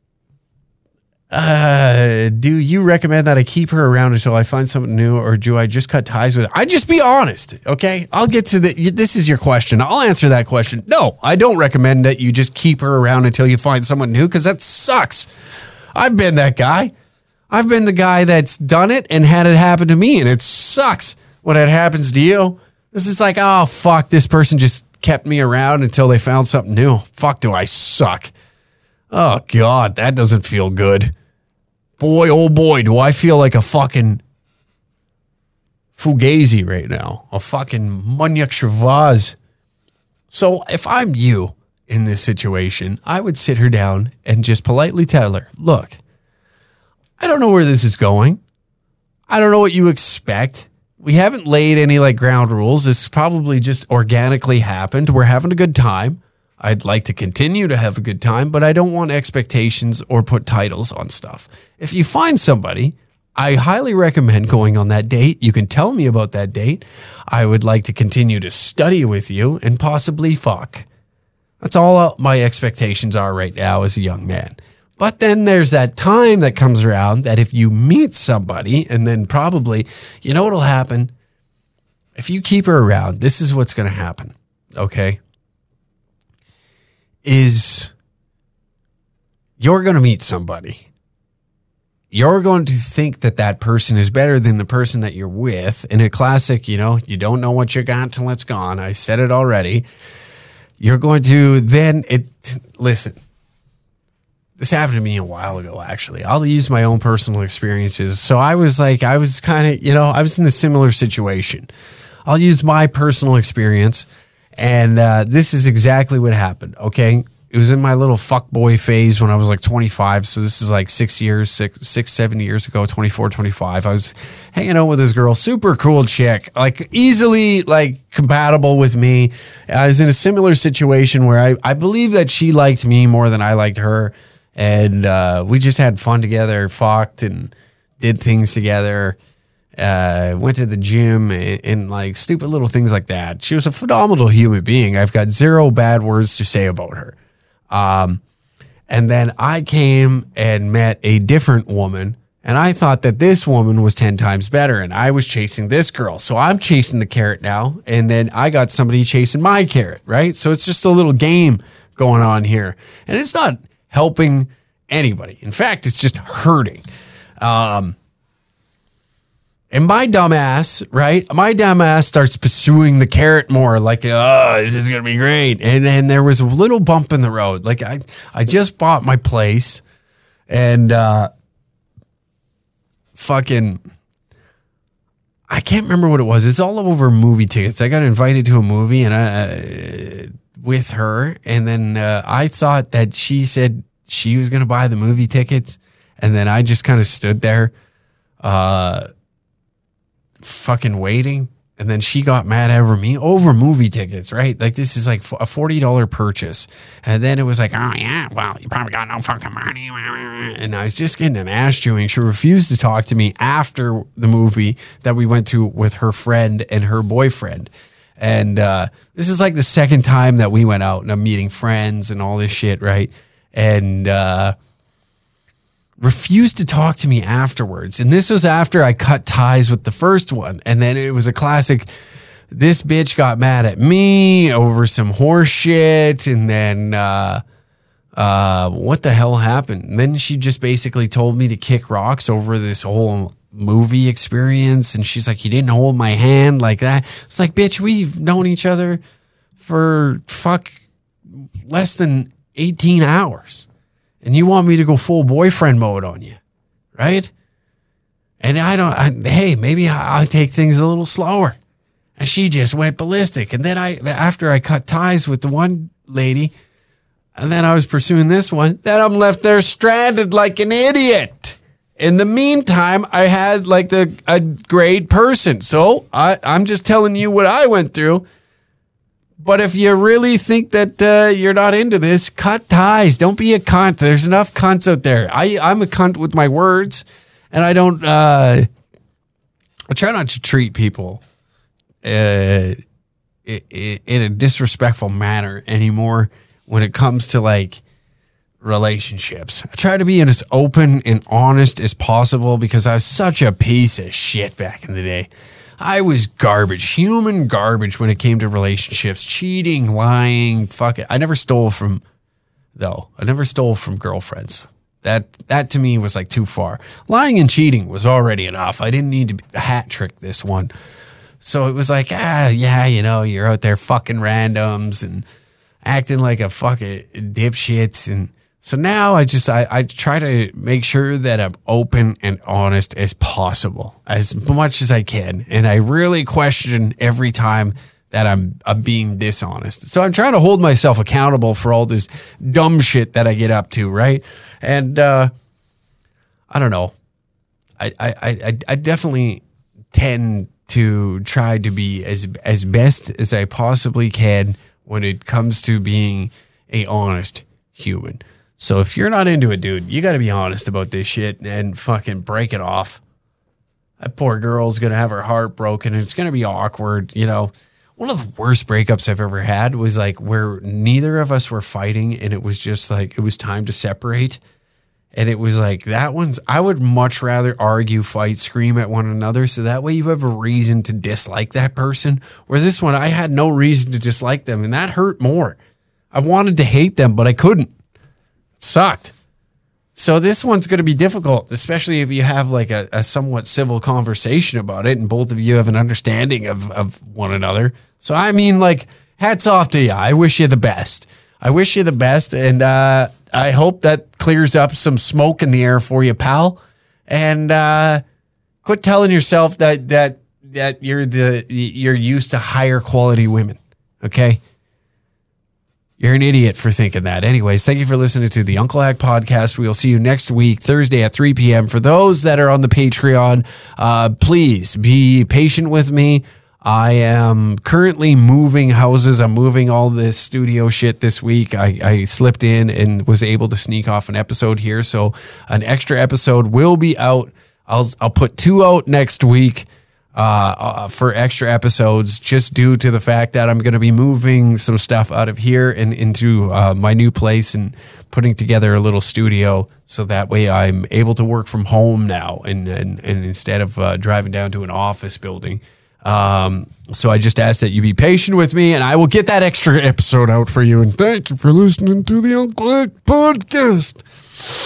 uh, do you recommend that I keep her around until I find something new, or do I just cut ties with her? I just be honest, okay? I'll get to the, this is your question. I'll answer that question. No, I don't recommend that you just keep her around until you find someone new, because that sucks. I've been that guy. I've been the guy that's done it and had it happen to me, and it sucks when it happens to you. This is like, oh, fuck, this person just kept me around until they found something new. Fuck, do I suck. Oh, God, that doesn't feel good. Boy, oh boy, do I feel like a fucking Fugazi right now. A fucking Munyak Shavaz. So if I'm you in this situation, I would sit her down and just politely tell her, look, I don't know where this is going. I don't know what you expect. We haven't laid any like ground rules. This probably just organically happened. We're having a good time. I'd like to continue to have a good time, but I don't want expectations or put titles on stuff. If you find somebody, I highly recommend going on that date. You can tell me about that date. I would like to continue to study with you and possibly fuck. That's all my expectations are right now as a young man. But then there's that time that comes around that if you meet somebody and then probably, you know what'll happen? If you keep her around, this is what's going to happen, okay? Is you're going to meet somebody. You're going to think that that person is better than the person that you're with. In a classic, you know, you don't know what you got till it's gone. I said it already. You're going to then, it. listen, this happened to me a while ago, actually. I'll use my own personal experiences. So I was like, I was kind of, you know, I was in a similar situation. I'll use my personal experience. And uh, this is exactly what happened, okay? It was in my little fuckboy phase when I was like twenty-five. So this is like six years, six, six, seven years ago, twenty-four, twenty-five. I was hanging out with this girl, super cool chick, like easily like compatible with me. I was in a similar situation where I, I believe that she liked me more than I liked her. And uh, we just had fun together, fucked and did things together. Uh, went to the gym and, and like stupid little things like that. She was a phenomenal human being. I've got zero bad words to say about her. Um, and then I came and met a different woman, and I thought that this woman was ten times better, and I was chasing this girl. So I'm chasing the carrot now, and then I got somebody chasing my carrot, right? So it's just a little game going on here, and it's not helping anybody. In fact, it's just hurting. Um, And my dumbass, right? My dumbass starts pursuing the carrot more, like, oh, this is going to be great. And then there was a little bump in the road. Like, I, I just bought my place and uh, fucking, I can't remember what it was. It's all over movie tickets. I got invited to a movie and I, uh, with her. And then uh, I thought that she said she was going to buy the movie tickets. And then I just kind of stood there. Uh, fucking waiting, and then she got mad over me over movie tickets, right? Like, this is like a forty dollars purchase, and then it was like, oh yeah, well, you probably got no fucking money, and I was just getting an ass chewing. She refused to talk to me after the movie that we went to with her friend and her boyfriend, and uh, this is like the second time that we went out and I'm meeting friends and all this shit, right? And uh refused to talk to me afterwards. And this was after I cut ties with the first one. And then it was a classic, this bitch got mad at me over some horse shit. And then, uh, uh, what the hell happened? And then she just basically told me to kick rocks over this whole movie experience. And she's like, you didn't hold my hand like that. It's like, bitch, we've known each other for fuck less than eighteen hours. And you want me to go full boyfriend mode on you, right? And I don't, I, hey, maybe I, I'll take things a little slower. And she just went ballistic. And then I, after I cut ties with the one lady, and then I was pursuing this one, then I'm left there stranded like an idiot. In the meantime, I had like the a great person. So I, I'm just telling you what I went through. But if you really think that uh, you're not into this, cut ties. Don't be a cunt. There's enough cunts out there. I, I'm a cunt with my words, and I don't. Uh, I try not to treat people uh, in a disrespectful manner anymore when it comes to like relationships. I try to be as open and honest as possible because I was such a piece of shit back in the day. I was garbage, human garbage when it came to relationships, cheating, lying, fuck it. I never stole from, though. I never stole from girlfriends. That that to me was like too far. Lying and cheating was already enough. I didn't need to hat trick this one. So it was like, ah, yeah, you know, you're out there fucking randoms and acting like a fucking dipshit. And so now I just, I, I try to make sure that I'm open and honest as possible, as much as I can. And I really question every time that I'm, I'm being dishonest. So I'm trying to hold myself accountable for all this dumb shit that I get up to, right? And uh, I don't know. I, I, I, I definitely tend to try to be as as best as I possibly can when it comes to being a honest human. So if you're not into it, dude, you got to be honest about this shit and fucking break it off. That poor girl's going to have her heart broken and it's going to be awkward. You know, one of the worst breakups I've ever had was like where neither of us were fighting and it was just like, it was time to separate. And it was like, that one's, I would much rather argue, fight, scream at one another. So that way you have a reason to dislike that person. Where this one, I had no reason to dislike them. And that hurt more. I wanted to hate them, but I couldn't. It sucked. So this one's going to be difficult, especially if you have like a, a somewhat civil conversation about it and both of you have an understanding of, of one another. So, I mean, like, hats off to you. I wish you the best. I wish you the best. And uh, I hope that clears up some smoke in the air for you, pal. And uh, quit telling yourself that that that you're the you're used to higher quality women. Okay? You're an idiot for thinking that. Anyways, thank you for listening to the Uncle Hack Podcast. We'll see you next week, Thursday at three p.m. For those that are on the Patreon, uh, please be patient with me. I am currently moving houses. I'm moving all this studio shit this week. I, I slipped in and was able to sneak off an episode here. So an extra episode will be out. I'll I'll put two out next week. Uh, uh, for extra episodes, just due to the fact that I'm going to be moving some stuff out of here and into uh, my new place and putting together a little studio. So that way I'm able to work from home now and, and, and instead of uh, driving down to an office building. Um, so I just ask that you be patient with me and I will get that extra episode out for you. And thank you for listening to the Uncle Hack Podcast.